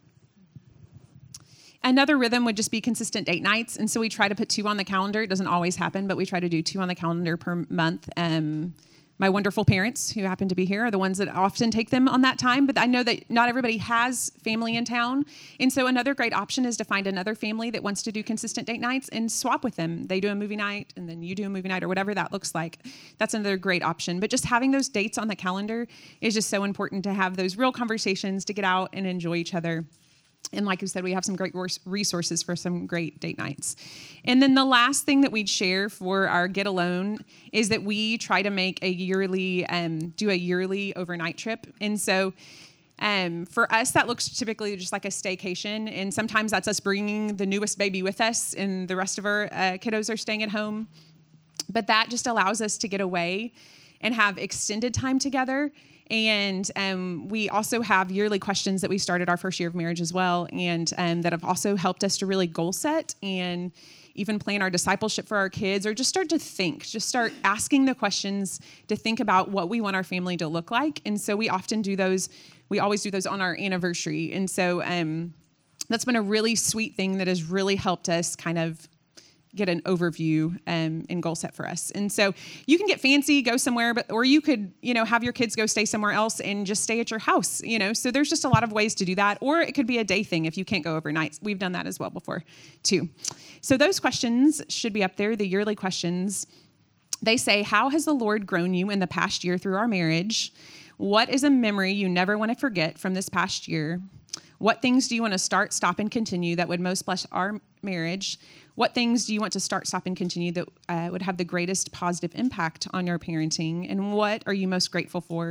Another rhythm would just be consistent date nights. And so we try to put 2 on the calendar. It doesn't always happen, but we try to do 2 on the calendar per month. My wonderful parents who happen to be here are the ones that often take them on that time, but I know that not everybody has family in town. And so another great option is to find another family that wants to do consistent date nights and swap with them. They do a movie night and then you do a movie night, or whatever that looks like. That's another great option. But just having those dates on the calendar is just so important to have those real conversations, to get out and enjoy each other. And like I said, we have some great resources for some great date nights. And then the last thing that we'd share for our Get Alone is that we try to make do a yearly overnight trip. And so for us, that looks typically just like a staycation. And sometimes that's us bringing the newest baby with us, and the rest of our kiddos are staying at home. But that just allows us to get away and have extended time together. And we also have yearly questions that we started our first year of marriage as well, and that have also helped us to really goal set and even plan our discipleship for our kids, or just start asking the questions to think about what we want our family to look like. And so we often do those. We always do those on our anniversary. And so that's been a really sweet thing that has really helped us kind of get an overview and goal set for us. And so you can get fancy, go somewhere, or you could, have your kids go stay somewhere else and just stay at your house, So there's just a lot of ways to do that. Or it could be a day thing if you can't go overnight. We've done that as well before too. So those questions should be up there, the yearly questions. They say, how has the Lord grown you in the past year through our marriage? What is a memory you never want to forget from this past year? What things do you want to start, stop, and continue that would most bless our marriage? What things do you want to start, stop, and continue that would have the greatest positive impact on your parenting? And what are you most grateful for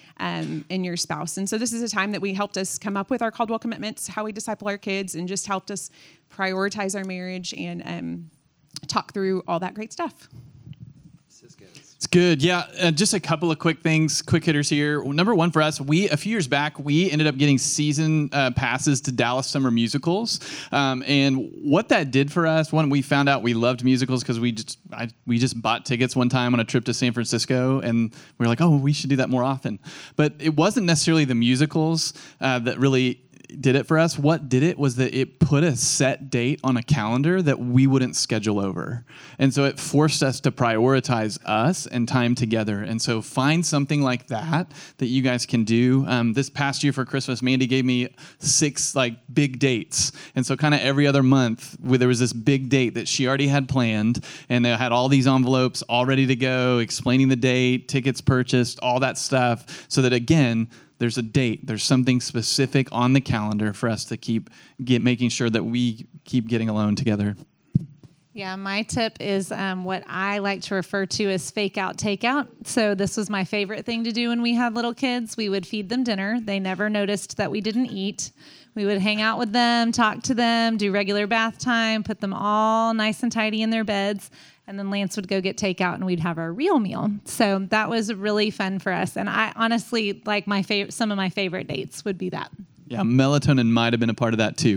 in your spouse. And so this is a time that we helped us come up with our Caldwell commitments, how we disciple our kids, and just helped us prioritize our marriage and talk through all that great stuff. It's good. Yeah. Just a couple of quick things, quick hitters here. Well, number one for us, a few years back, we ended up getting season passes to Dallas Summer Musicals. And what that did for us, one, we found out we loved musicals because we just bought tickets one time on a trip to San Francisco, and we were like, oh, we should do that more often. But it wasn't necessarily the musicals that really did it for us. What did it was that it put a set date on a calendar that we wouldn't schedule over. And so it forced us to prioritize us and time together. And so find something like that you guys can do. This past year for Christmas, Mandy gave me 6 big dates. And so kind of every other month there was this big date that she already had planned, and they had all these envelopes all ready to go, explaining the date, tickets purchased, all that stuff, so that again, there's a date. There's something specific on the calendar for us to making sure that we keep getting alone together. Yeah, my tip is what I like to refer to as fake out, take out. So this was my favorite thing to do when we had little kids. We would feed them dinner. They never noticed that we didn't eat. We would hang out with them, talk to them, do regular bath time, put them all nice and tidy in their beds. And then Lance would go get takeout and we'd have our real meal. So that was really fun for us. And I honestly, some of my favorite dates would be that. Yeah, melatonin might have been a part of that too.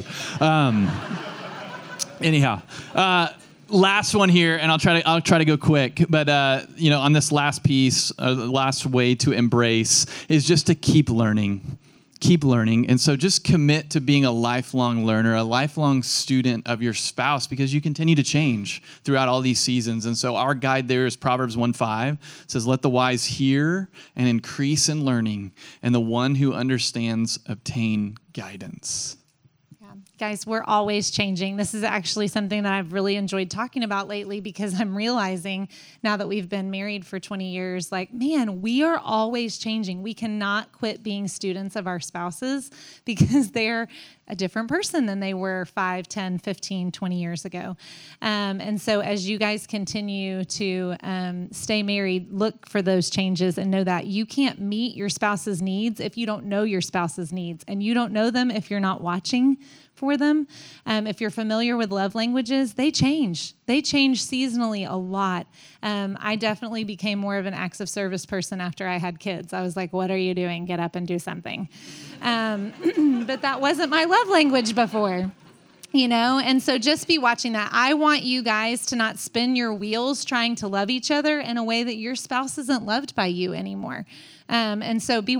Anyhow, last one here, and I'll try to go quick. But on this last piece, the last way to embrace is just to keep learning. Keep learning. And so just commit to being a lifelong learner, a lifelong student of your spouse, because you continue to change throughout all these seasons. And so our guide there is Proverbs 1:5. It says, let the wise hear and increase in learning, and the one who understands obtain guidance. Guys, we're always changing. This is actually something that I've really enjoyed talking about lately, because I'm realizing now that we've been married for 20 years, we are always changing. We cannot quit being students of our spouses, because they're a different person than they were 5, 10, 15, 20 years ago. And so as you guys continue to stay married, look for those changes and know that you can't meet your spouse's needs if you don't know your spouse's needs, and you don't know them if you're not watching for them. If you're familiar with love languages, they change. They change seasonally a lot. I definitely became more of an acts of service person after I had kids. I was like, what are you doing? Get up and do something. But that wasn't my love language before. And so just be watching that. I want you guys to not spin your wheels trying to love each other in a way that your spouse isn't loved by you anymore. And so be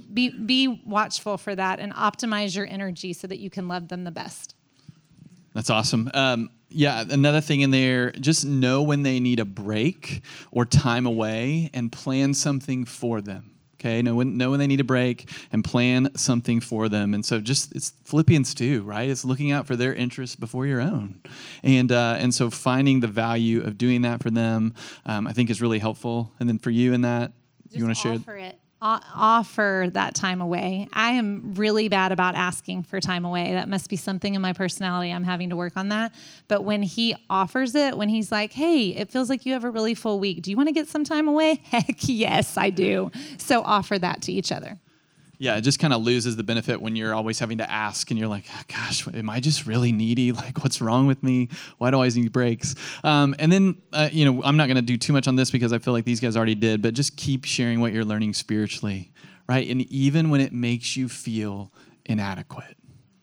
watchful for that, and optimize your energy so that you can love them the best. That's awesome. Another thing in there, just know when they need a break or time away and plan something for them. Okay, know when they need a break and plan something for them. And so it's Philippians 2, right? It's looking out for their interests before your own. And so finding the value of doing that for them, I think is really helpful. And then for you in that, you want to share? Offer it. Offer that time away. I am really bad about asking for time away. That must be something in my personality. I'm having to work on that. But when he offers it, when he's like, hey, it feels like you have a really full week. Do you want to get some time away? Heck yes, I do. So offer that to each other. Yeah, it just kind of loses the benefit when you're always having to ask and you're like, oh, gosh, am I just really needy? What's wrong with me? Why do I always need breaks? And then, I'm not going to do too much on this because I feel like these guys already did, but just keep sharing what you're learning spiritually, right? And even when it makes you feel inadequate.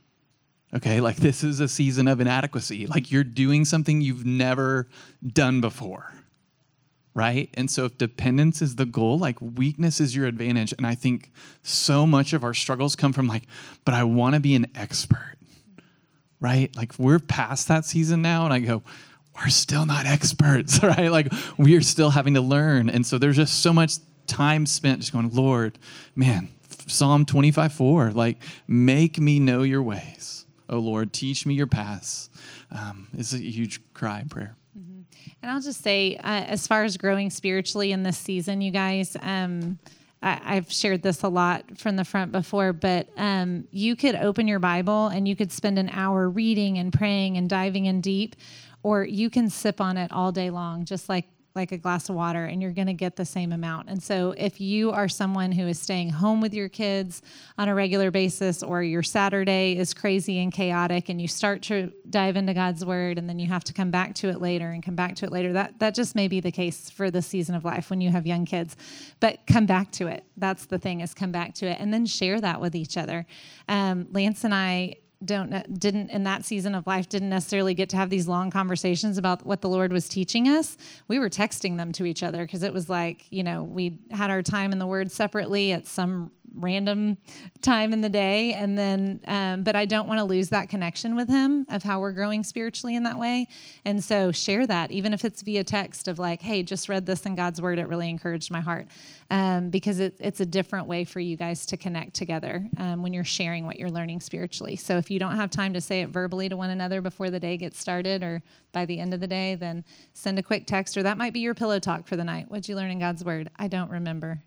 Okay, this is a season of inadequacy. You're doing something you've never done before. Right? And so if dependence is the goal, weakness is your advantage. And I think so much of our struggles come from but I want to be an expert, right? We're past that season now. And I go, we're still not experts, right? We are still having to learn. And so there's just so much time spent just going, Lord, man, Psalm 25:4, make me know your ways. Oh Lord, teach me your paths. It's a huge cry and prayer. And I'll just say, as far as growing spiritually in this season, you guys, I've shared this a lot from the front before, but you could open your Bible and you could spend an hour reading and praying and diving in deep, or you can sip on it all day long, just like like a glass of water, and you're going to get the same amount. And so if you are someone who is staying home with your kids on a regular basis, or your Saturday is crazy and chaotic, and you start to dive into God's word, and then you have to come back to it later and come back to it later, that just may be the case for this season of life when you have young kids. But come back to it. That's the thing, is come back to it, and then share that with each other. Lance and I didn't in that season of life didn't necessarily get to have these long conversations about what the Lord was teaching us. We were texting them to each other, because it was like, we had our time in the Word separately at some random time in the day, and then but I don't want to lose that connection with him of how we're growing spiritually in that way. And so share that, even if it's via text, of like, hey, just read this in God's word, it really encouraged my heart, because it's a different way for you guys to connect together when you're sharing what you're learning spiritually. So if you don't have time to say it verbally to one another before the day gets started or by the end of the day, then send a quick text, or that might be your pillow talk for the night. What'd you learn in God's word? I don't remember.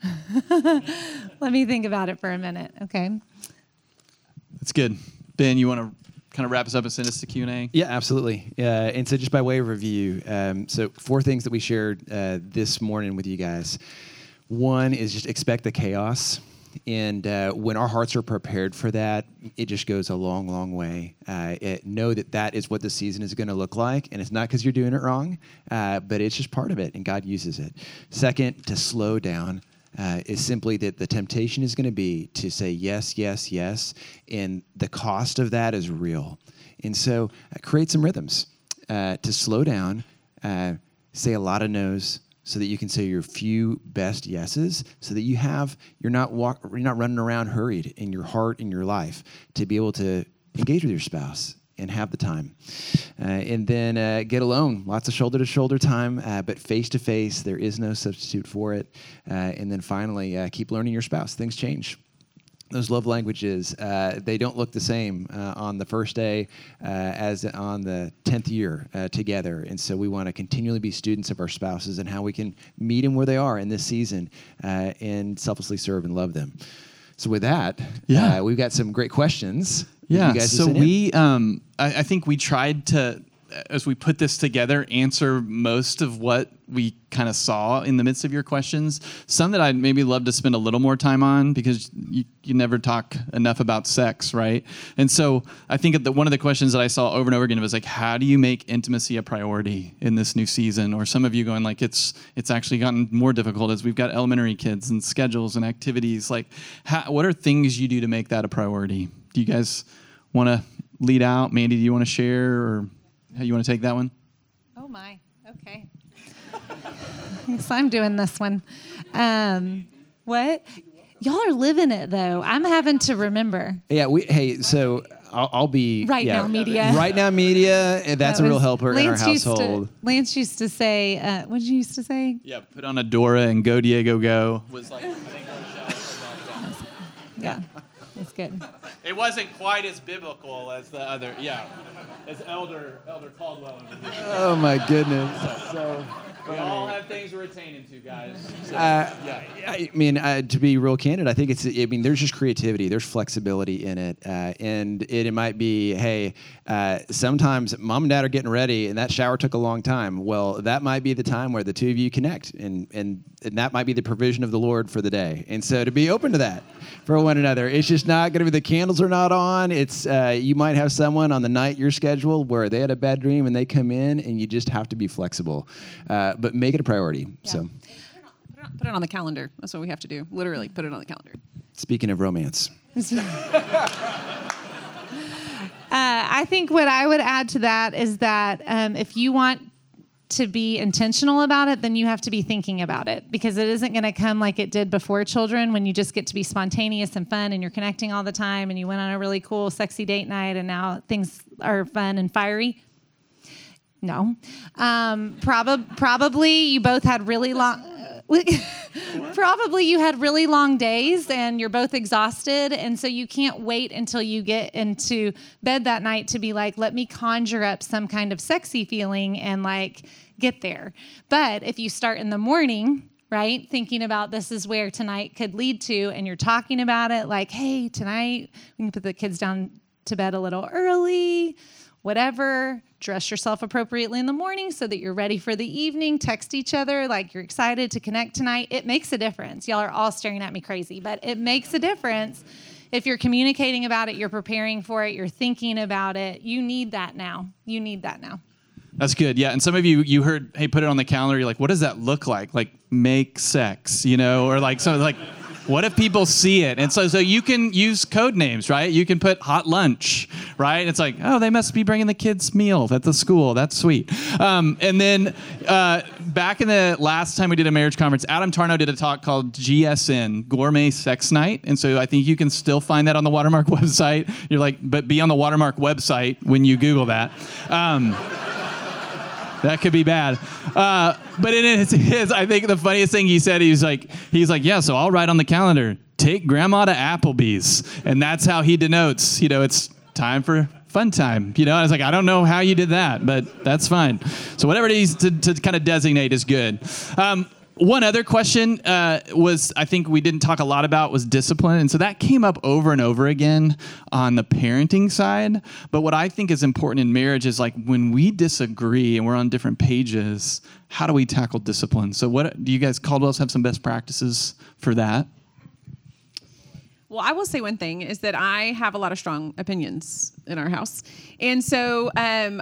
Let me think about it for a minute, okay? That's good. Ben, you want to kind of wrap us up and send us to Q&A? Yeah, absolutely. And so just by way of review, so 4 things that we shared this morning with you guys. One is just expect the chaos. And when our hearts are prepared for that, it just goes a long, long way. Know that is what the season is going to look like. And it's not because you're doing it wrong, but it's just part of it, and God uses it. Second, to slow down. Is simply that the temptation is going to be to say yes, yes, yes, and the cost of that is real. And so create some rhythms to slow down, say a lot of no's so that you can say your few best yeses, so that you're not running around hurried in your heart, in your life, to be able to engage with your spouse and have the time. And then get alone, lots of shoulder-to-shoulder time, but face-to-face, there is no substitute for it. And then finally, keep learning your spouse. Things change. Those love languages, they don't look the same on the first day as on the 10th year together. And so we want to continually be students of our spouses and how we can meet them where they are in this season and selflessly serve and love them. So with that, we've got some great questions. Yeah, so I think we tried to, as we put this together, answer most of what we kind of saw in the midst of your questions. Some that I'd maybe love to spend a little more time on, because you never talk enough about sex, right? And so I think one of the questions that I saw over and over again was like, how do you make intimacy a priority in this new season? Or some of you going like, it's actually gotten more difficult as we've got elementary kids and schedules and activities. Like, what are things you do to make that a priority? Do you guys want to lead out? Mandy, do you want to share, or how you want to take that one? Oh my, okay. So I'm doing this one. What? Y'all are living it though. I'm having to remember. Yeah, so I'll be Right Now Media. Right Now Media, and that's a real helper in our household. Lance used to say, what did you used to say? Yeah, put on a Dora and Go Diego Go was like, I think yeah, that's good. It wasn't quite as biblical as the other, as Elder Caldwell. Oh my goodness. So we all have things we're attaining to, guys. So, I mean, to be real candid, I think there's just creativity, there's flexibility in it, and it might be, hey, sometimes mom and dad are getting ready, and that shower took a long time. Well, that might be the time where the two of you connect, and that might be the provision of the Lord for the day. And so to be open to that for one another, it's just not going to be the candles are not on. It's you might have someone on the night you're scheduled where they had a bad dream and they come in, and you just have to be flexible. But make it a priority. Yeah. So put it on the calendar. That's what we have to do. Literally, put it on the calendar. Speaking of romance. I think what I would add to that is that if you want to be intentional about it, then you have to be thinking about it, because it isn't going to come like it did before children, when you just get to be spontaneous and fun and you're connecting all the time and you went on a really cool, sexy date night and now things are fun and fiery. No. Probably you both had really long... Probably you had really long days and you're both exhausted, and so you can't wait until you get into bed that night to be like, let me conjure up some kind of sexy feeling and like get there. But if you start in the morning, right, thinking about this is where tonight could lead to, and you're talking about it like, hey, tonight we can put the kids down to bed a little early. whatever. Dress yourself appropriately in the morning so that you're ready for the evening. Text each other like you're excited to connect tonight. It makes a difference. Y'all are all staring at me crazy, but it makes a difference. If you're communicating about it, you're preparing for it, you're thinking about it. You need that now. You need that now. That's good. Yeah. And some of you heard, hey, put it on the calendar. You're like, what does that look like? Like make sex, or like, so like, what if people see it? And so you can use code names, right? You can put hot lunch, right? It's like, oh, they must be bringing the kids' meal at the school. That's sweet. And then back in the last time we did a marriage conference, Adam Tarnow did a talk called GSN, Gourmet Sex Night. And so I think you can still find that on the Watermark website. You're like, but be on the Watermark website when you Google that. That could be bad. But in his, I think the funniest thing he said, he's like, yeah, so I'll write on the calendar, take grandma to Applebee's. And that's how he denotes, it's time for fun time. I was like, I don't know how you did that, but that's fine. So whatever it is to kind of designate is good. One other question was, I think we didn't talk a lot about, was discipline. And so that came up over and over again on the parenting side. But what I think is important in marriage is like when we disagree and we're on different pages, how do we tackle discipline? So what do you guys, Caldwell's, have some best practices for that? Well, I will say one thing is that I have a lot of strong opinions in our house. And so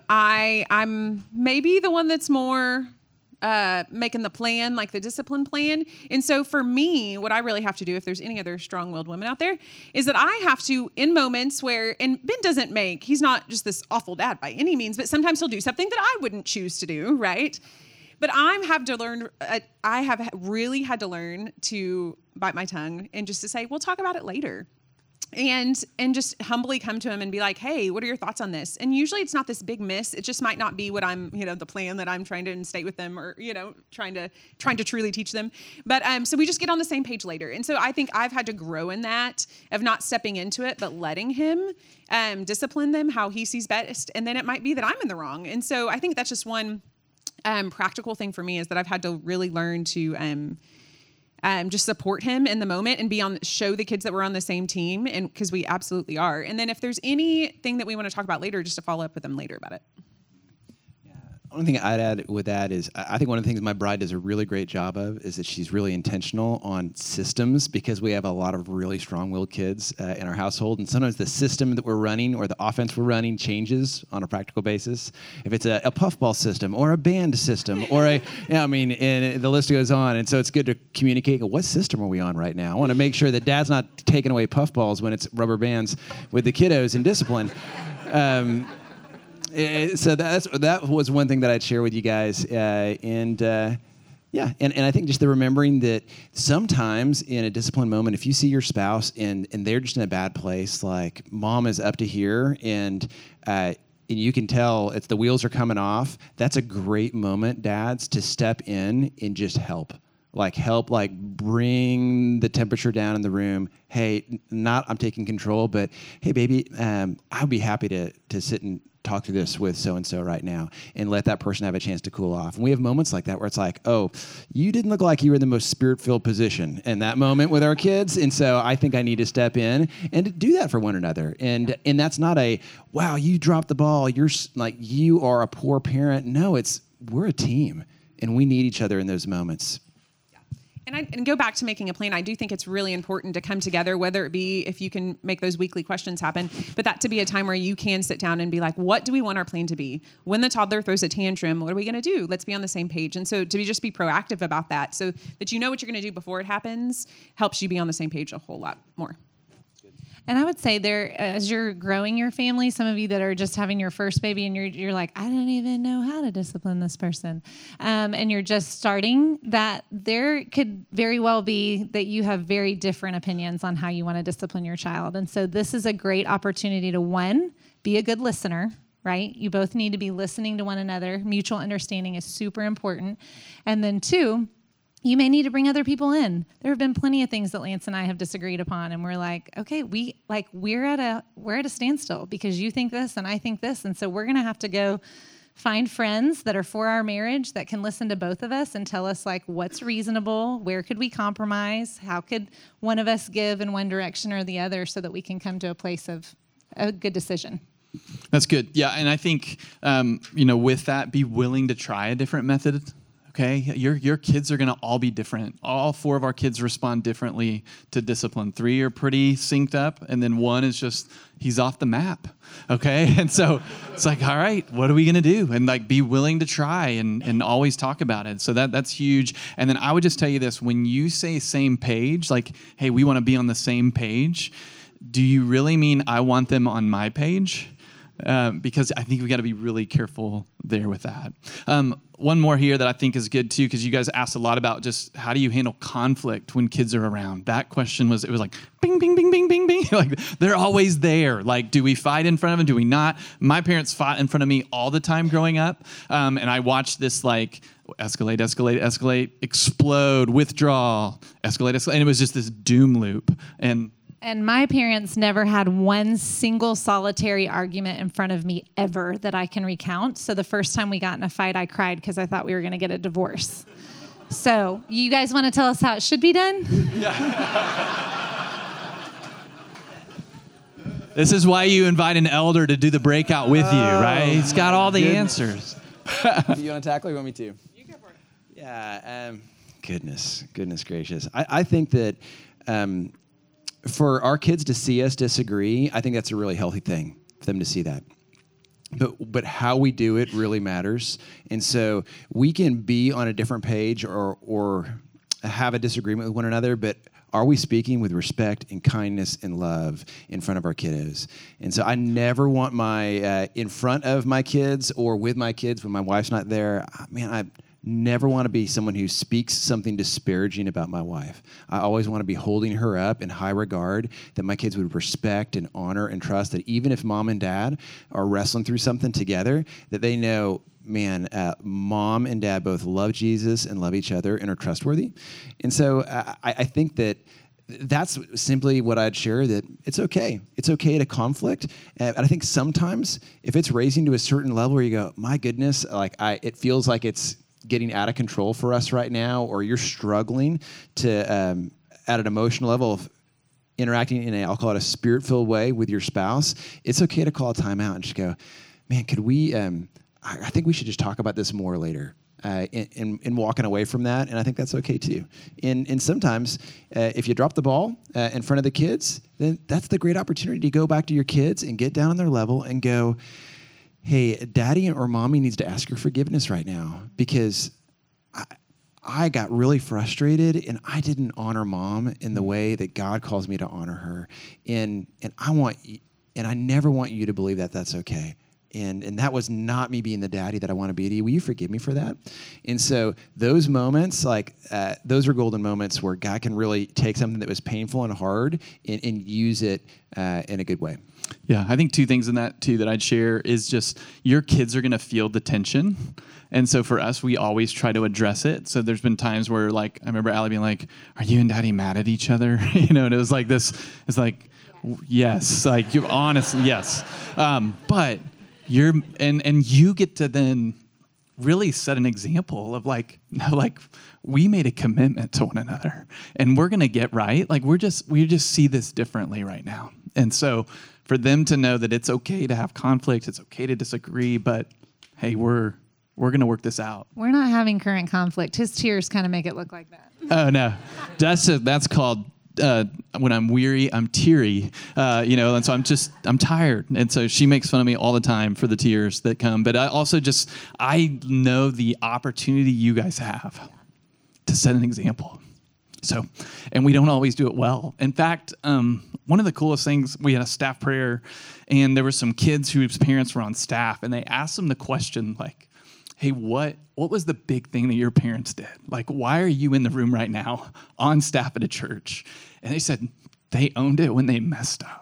I'm maybe the one that's more making the plan, like the discipline plan. And so for me, what I really have to do, if there's any other strong-willed women out there, is that I have to, in moments where, and Ben he's not just this awful dad by any means, but sometimes he'll do something that I wouldn't choose to do, right? But I have really had to learn to bite my tongue and just to say, we'll talk about it later. And just humbly come to him and be like, hey, what are your thoughts on this? And usually it's not this big miss. It just might not be what I'm, the plan that I'm trying to instate with them, or, trying to truly teach them. But so we just get on the same page later. And so I think I've had to grow in that of not stepping into it, but letting him discipline them how he sees best. And then it might be that I'm in the wrong. And so I think that's just one practical thing for me, is that I've had to really learn to just support him in the moment and show the kids that we're on the same team, and because we absolutely are. And then if there's anything that we want to talk about later, just to follow up with them later about it. One thing I'd add with that is I think one of the things my bride does a really great job of is that she's really intentional on systems, because we have a lot of really strong-willed kids in our household. And sometimes the system that we're running or the offense we're running changes on a practical basis. If it's a puffball system or a band system or and the list goes on. And so it's good to communicate, what system are we on right now? I want to make sure that dad's not taking away puffballs when it's rubber bands with the kiddos in discipline. So that was one thing that I'd share with you guys, and I think just the remembering that sometimes in a discipline moment, if you see your spouse and they're just in a bad place, like mom is up to here, and you can tell it's the wheels are coming off, that's a great moment, dads, to step in and just help. Like bring the temperature down in the room. Hey, not I'm taking control, but hey, baby, I'd be happy to sit and talk through this with so-and-so right now, and let that person have a chance to cool off. And we have moments like that where it's like, oh, you didn't look like you were in the most spirit-filled position in that moment with our kids. And so I think I need to step in and do that for one another. And that's not wow, you dropped the ball, you're like, you are a poor parent. No, we're a team, and we need each other in those moments. And go back to making a plan. I do think it's really important to come together, whether it be if you can make those weekly questions happen, but that to be a time where you can sit down and be like, what do we want our plan to be? When the toddler throws a tantrum, what are we going to do? Let's be on the same page. And so just be proactive about that, so that you know what you're going to do before it happens, helps you be on the same page a whole lot more. And I would say as you're growing your family, some of you that are just having your first baby and you're like, I don't even know how to discipline this person. And you're just starting, that there could very well be that you have very different opinions on how you want to discipline your child. And so this is a great opportunity to, one, be a good listener, right? You both need to be listening to one another. Mutual understanding is super important. And then two, you may need to bring other people in. There have been plenty of things that Lance and I have disagreed upon, and we're like, okay, we're at a standstill because you think this and I think this, and so we're going to have to go find friends that are for our marriage that can listen to both of us and tell us like what's reasonable, where could we compromise, how could one of us give in one direction or the other, so that we can come to a place of a good decision. That's good. Yeah, and I think with that, be willing to try a different method. Okay, your kids are going to all be different. All 4 of our kids respond differently to discipline. 3 are pretty synced up, and then 1 is just he's off the map. Okay, and so it's like, all right, what are we going to do? And like, be willing to try and always talk about it. So that's huge. And then I would just tell you this: when you say same page, like, hey, we want to be on the same page. Do you really mean I want them on my page? Because I think we got to be really careful there with that. One more here that I think is good too, because you guys asked a lot about just how do you handle conflict when kids are around. That question was like, bing, bing, bing, bing, bing, bing. Like, they're always there. Like, do we fight in front of them? Do we not? My parents fought in front of me all the time growing up. And I watched this like escalate, escalate, escalate, explode, withdraw, escalate, escalate. And it was just this doom loop. And my parents never had one single solitary argument in front of me ever that I can recount. So the first time we got in a fight, I cried because I thought we were going to get a divorce. So you guys want to tell us how it should be done? This is why you invite an elder to do the breakout with you, right? He's got all the answers. Do you want to tackle it or you want me to? You go for it. Yeah. Goodness gracious. I think that for our kids to see us disagree, I think that's a really healthy thing for them to see that. But how we do it really matters. And so we can be on a different page or have a disagreement with one another, but are we speaking with respect and kindness and love in front of our kiddos? And so I never want in front of my kids or with my kids when my wife's not there, I never want to be someone who speaks something disparaging about my wife. I always want to be holding her up in high regard, that my kids would respect and honor and trust that even if mom and dad are wrestling through something together, that they know, man, mom and dad both love Jesus and love each other and are trustworthy. And so I think that's simply what I'd share, that it's okay. It's okay to conflict. And I think sometimes if it's raising to a certain level where you go, my goodness, it feels like it's getting out of control for us right now, or you're struggling to, at an emotional level of interacting I'll call it a spirit-filled way with your spouse, it's okay to call a timeout and just go, man, could we, I think we should just talk about this more later. In walking away from that, and I think that's okay too. And sometimes, if you drop the ball in front of the kids, then that's the great opportunity to go back to your kids and get down on their level and go, hey, daddy or mommy needs to ask your forgiveness right now because I got really frustrated and I didn't honor mom in the way that God calls me to honor her. And I never want you to believe that that's okay. And that was not me being the daddy that I want to be to you. Will you forgive me for that? And so those moments, those are golden moments where God can really take something that was painful and hard and use it in a good way. Yeah, I think 2 things in that too that I'd share is just your kids are going to feel the tension. And so for us, we always try to address it. So there's been times where I remember Allie being like, are you and daddy mad at each other? And it was like this, it's like, yes, like you're honest, yes. But you get to then really set an example of we made a commitment to one another and we're going to get right. We just see this differently right now. And so for them to know that it's okay to have conflict, it's okay to disagree, but hey, we're going to work this out. We're not having current conflict. His tears kind of make it look like that. Oh no, that's called when I'm weary, I'm teary, and so I'm tired. And so she makes fun of me all the time for the tears that come. But I know the opportunity you guys have to set an example. So, and we don't always do it well. In fact, one of the coolest things, we had a staff prayer and there were some kids whose parents were on staff and they asked them the question hey, what was the big thing that your parents did? Why are you in the room right now on staff at a church? And they said they owned it when they messed up.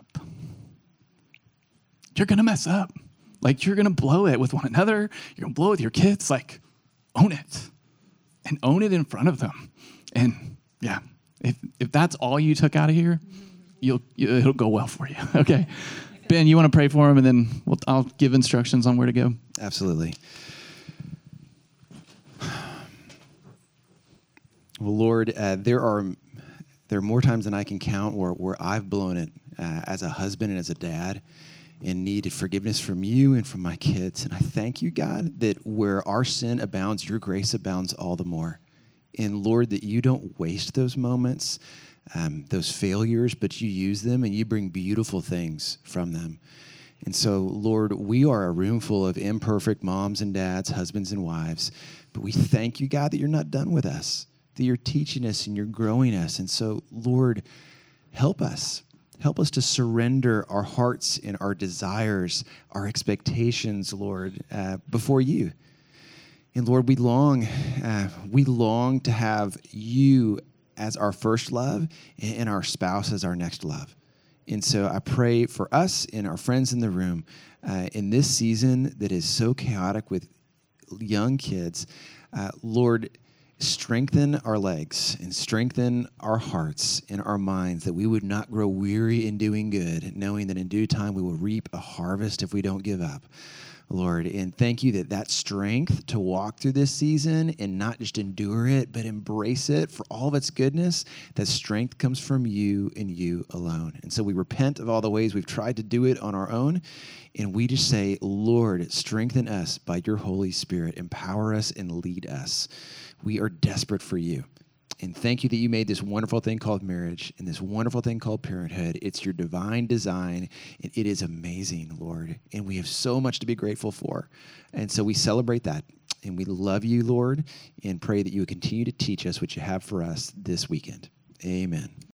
You're going to mess up. You're going to blow it with one another. You're going to blow it with your kids. Own it. And own it in front of them. And yeah, if that's all you took out of here, it'll go well for you. Okay. Ben, you want to pray for him and then I'll give instructions on where to go? Absolutely. Well, Lord, there are more times than I can count where I've blown it as a husband and as a dad. and needed forgiveness from you and from my kids. And I thank you, God, that where our sin abounds, your grace abounds all the more. And Lord, that you don't waste those moments, those failures, but you use them and you bring beautiful things from them. And so, Lord, we are a room full of imperfect moms and dads, husbands and wives, but we thank you, God, that you're not done with us, that you're teaching us and you're growing us. And so, Lord, help us. Help us to surrender our hearts and our desires, our expectations, Lord, before you. And Lord, we long to have you as our first love and our spouse as our next love. And so I pray for us and our friends in the room in this season that is so chaotic with young kids. Lord, strengthen our legs and strengthen our hearts and our minds that we would not grow weary in doing good, knowing that in due time we will reap a harvest if we don't give up. Lord, and thank you that strength to walk through this season and not just endure it, but embrace it for all of its goodness, that strength comes from you and you alone. And so we repent of all the ways we've tried to do it on our own, and we just say, Lord, strengthen us by your Holy Spirit, empower us and lead us. We are desperate for you. And thank you that you made this wonderful thing called marriage and this wonderful thing called parenthood. It's your divine design, and it is amazing, Lord. And we have so much to be grateful for. And so we celebrate that. And we love you, Lord, and pray that you would continue to teach us what you have for us this weekend. Amen.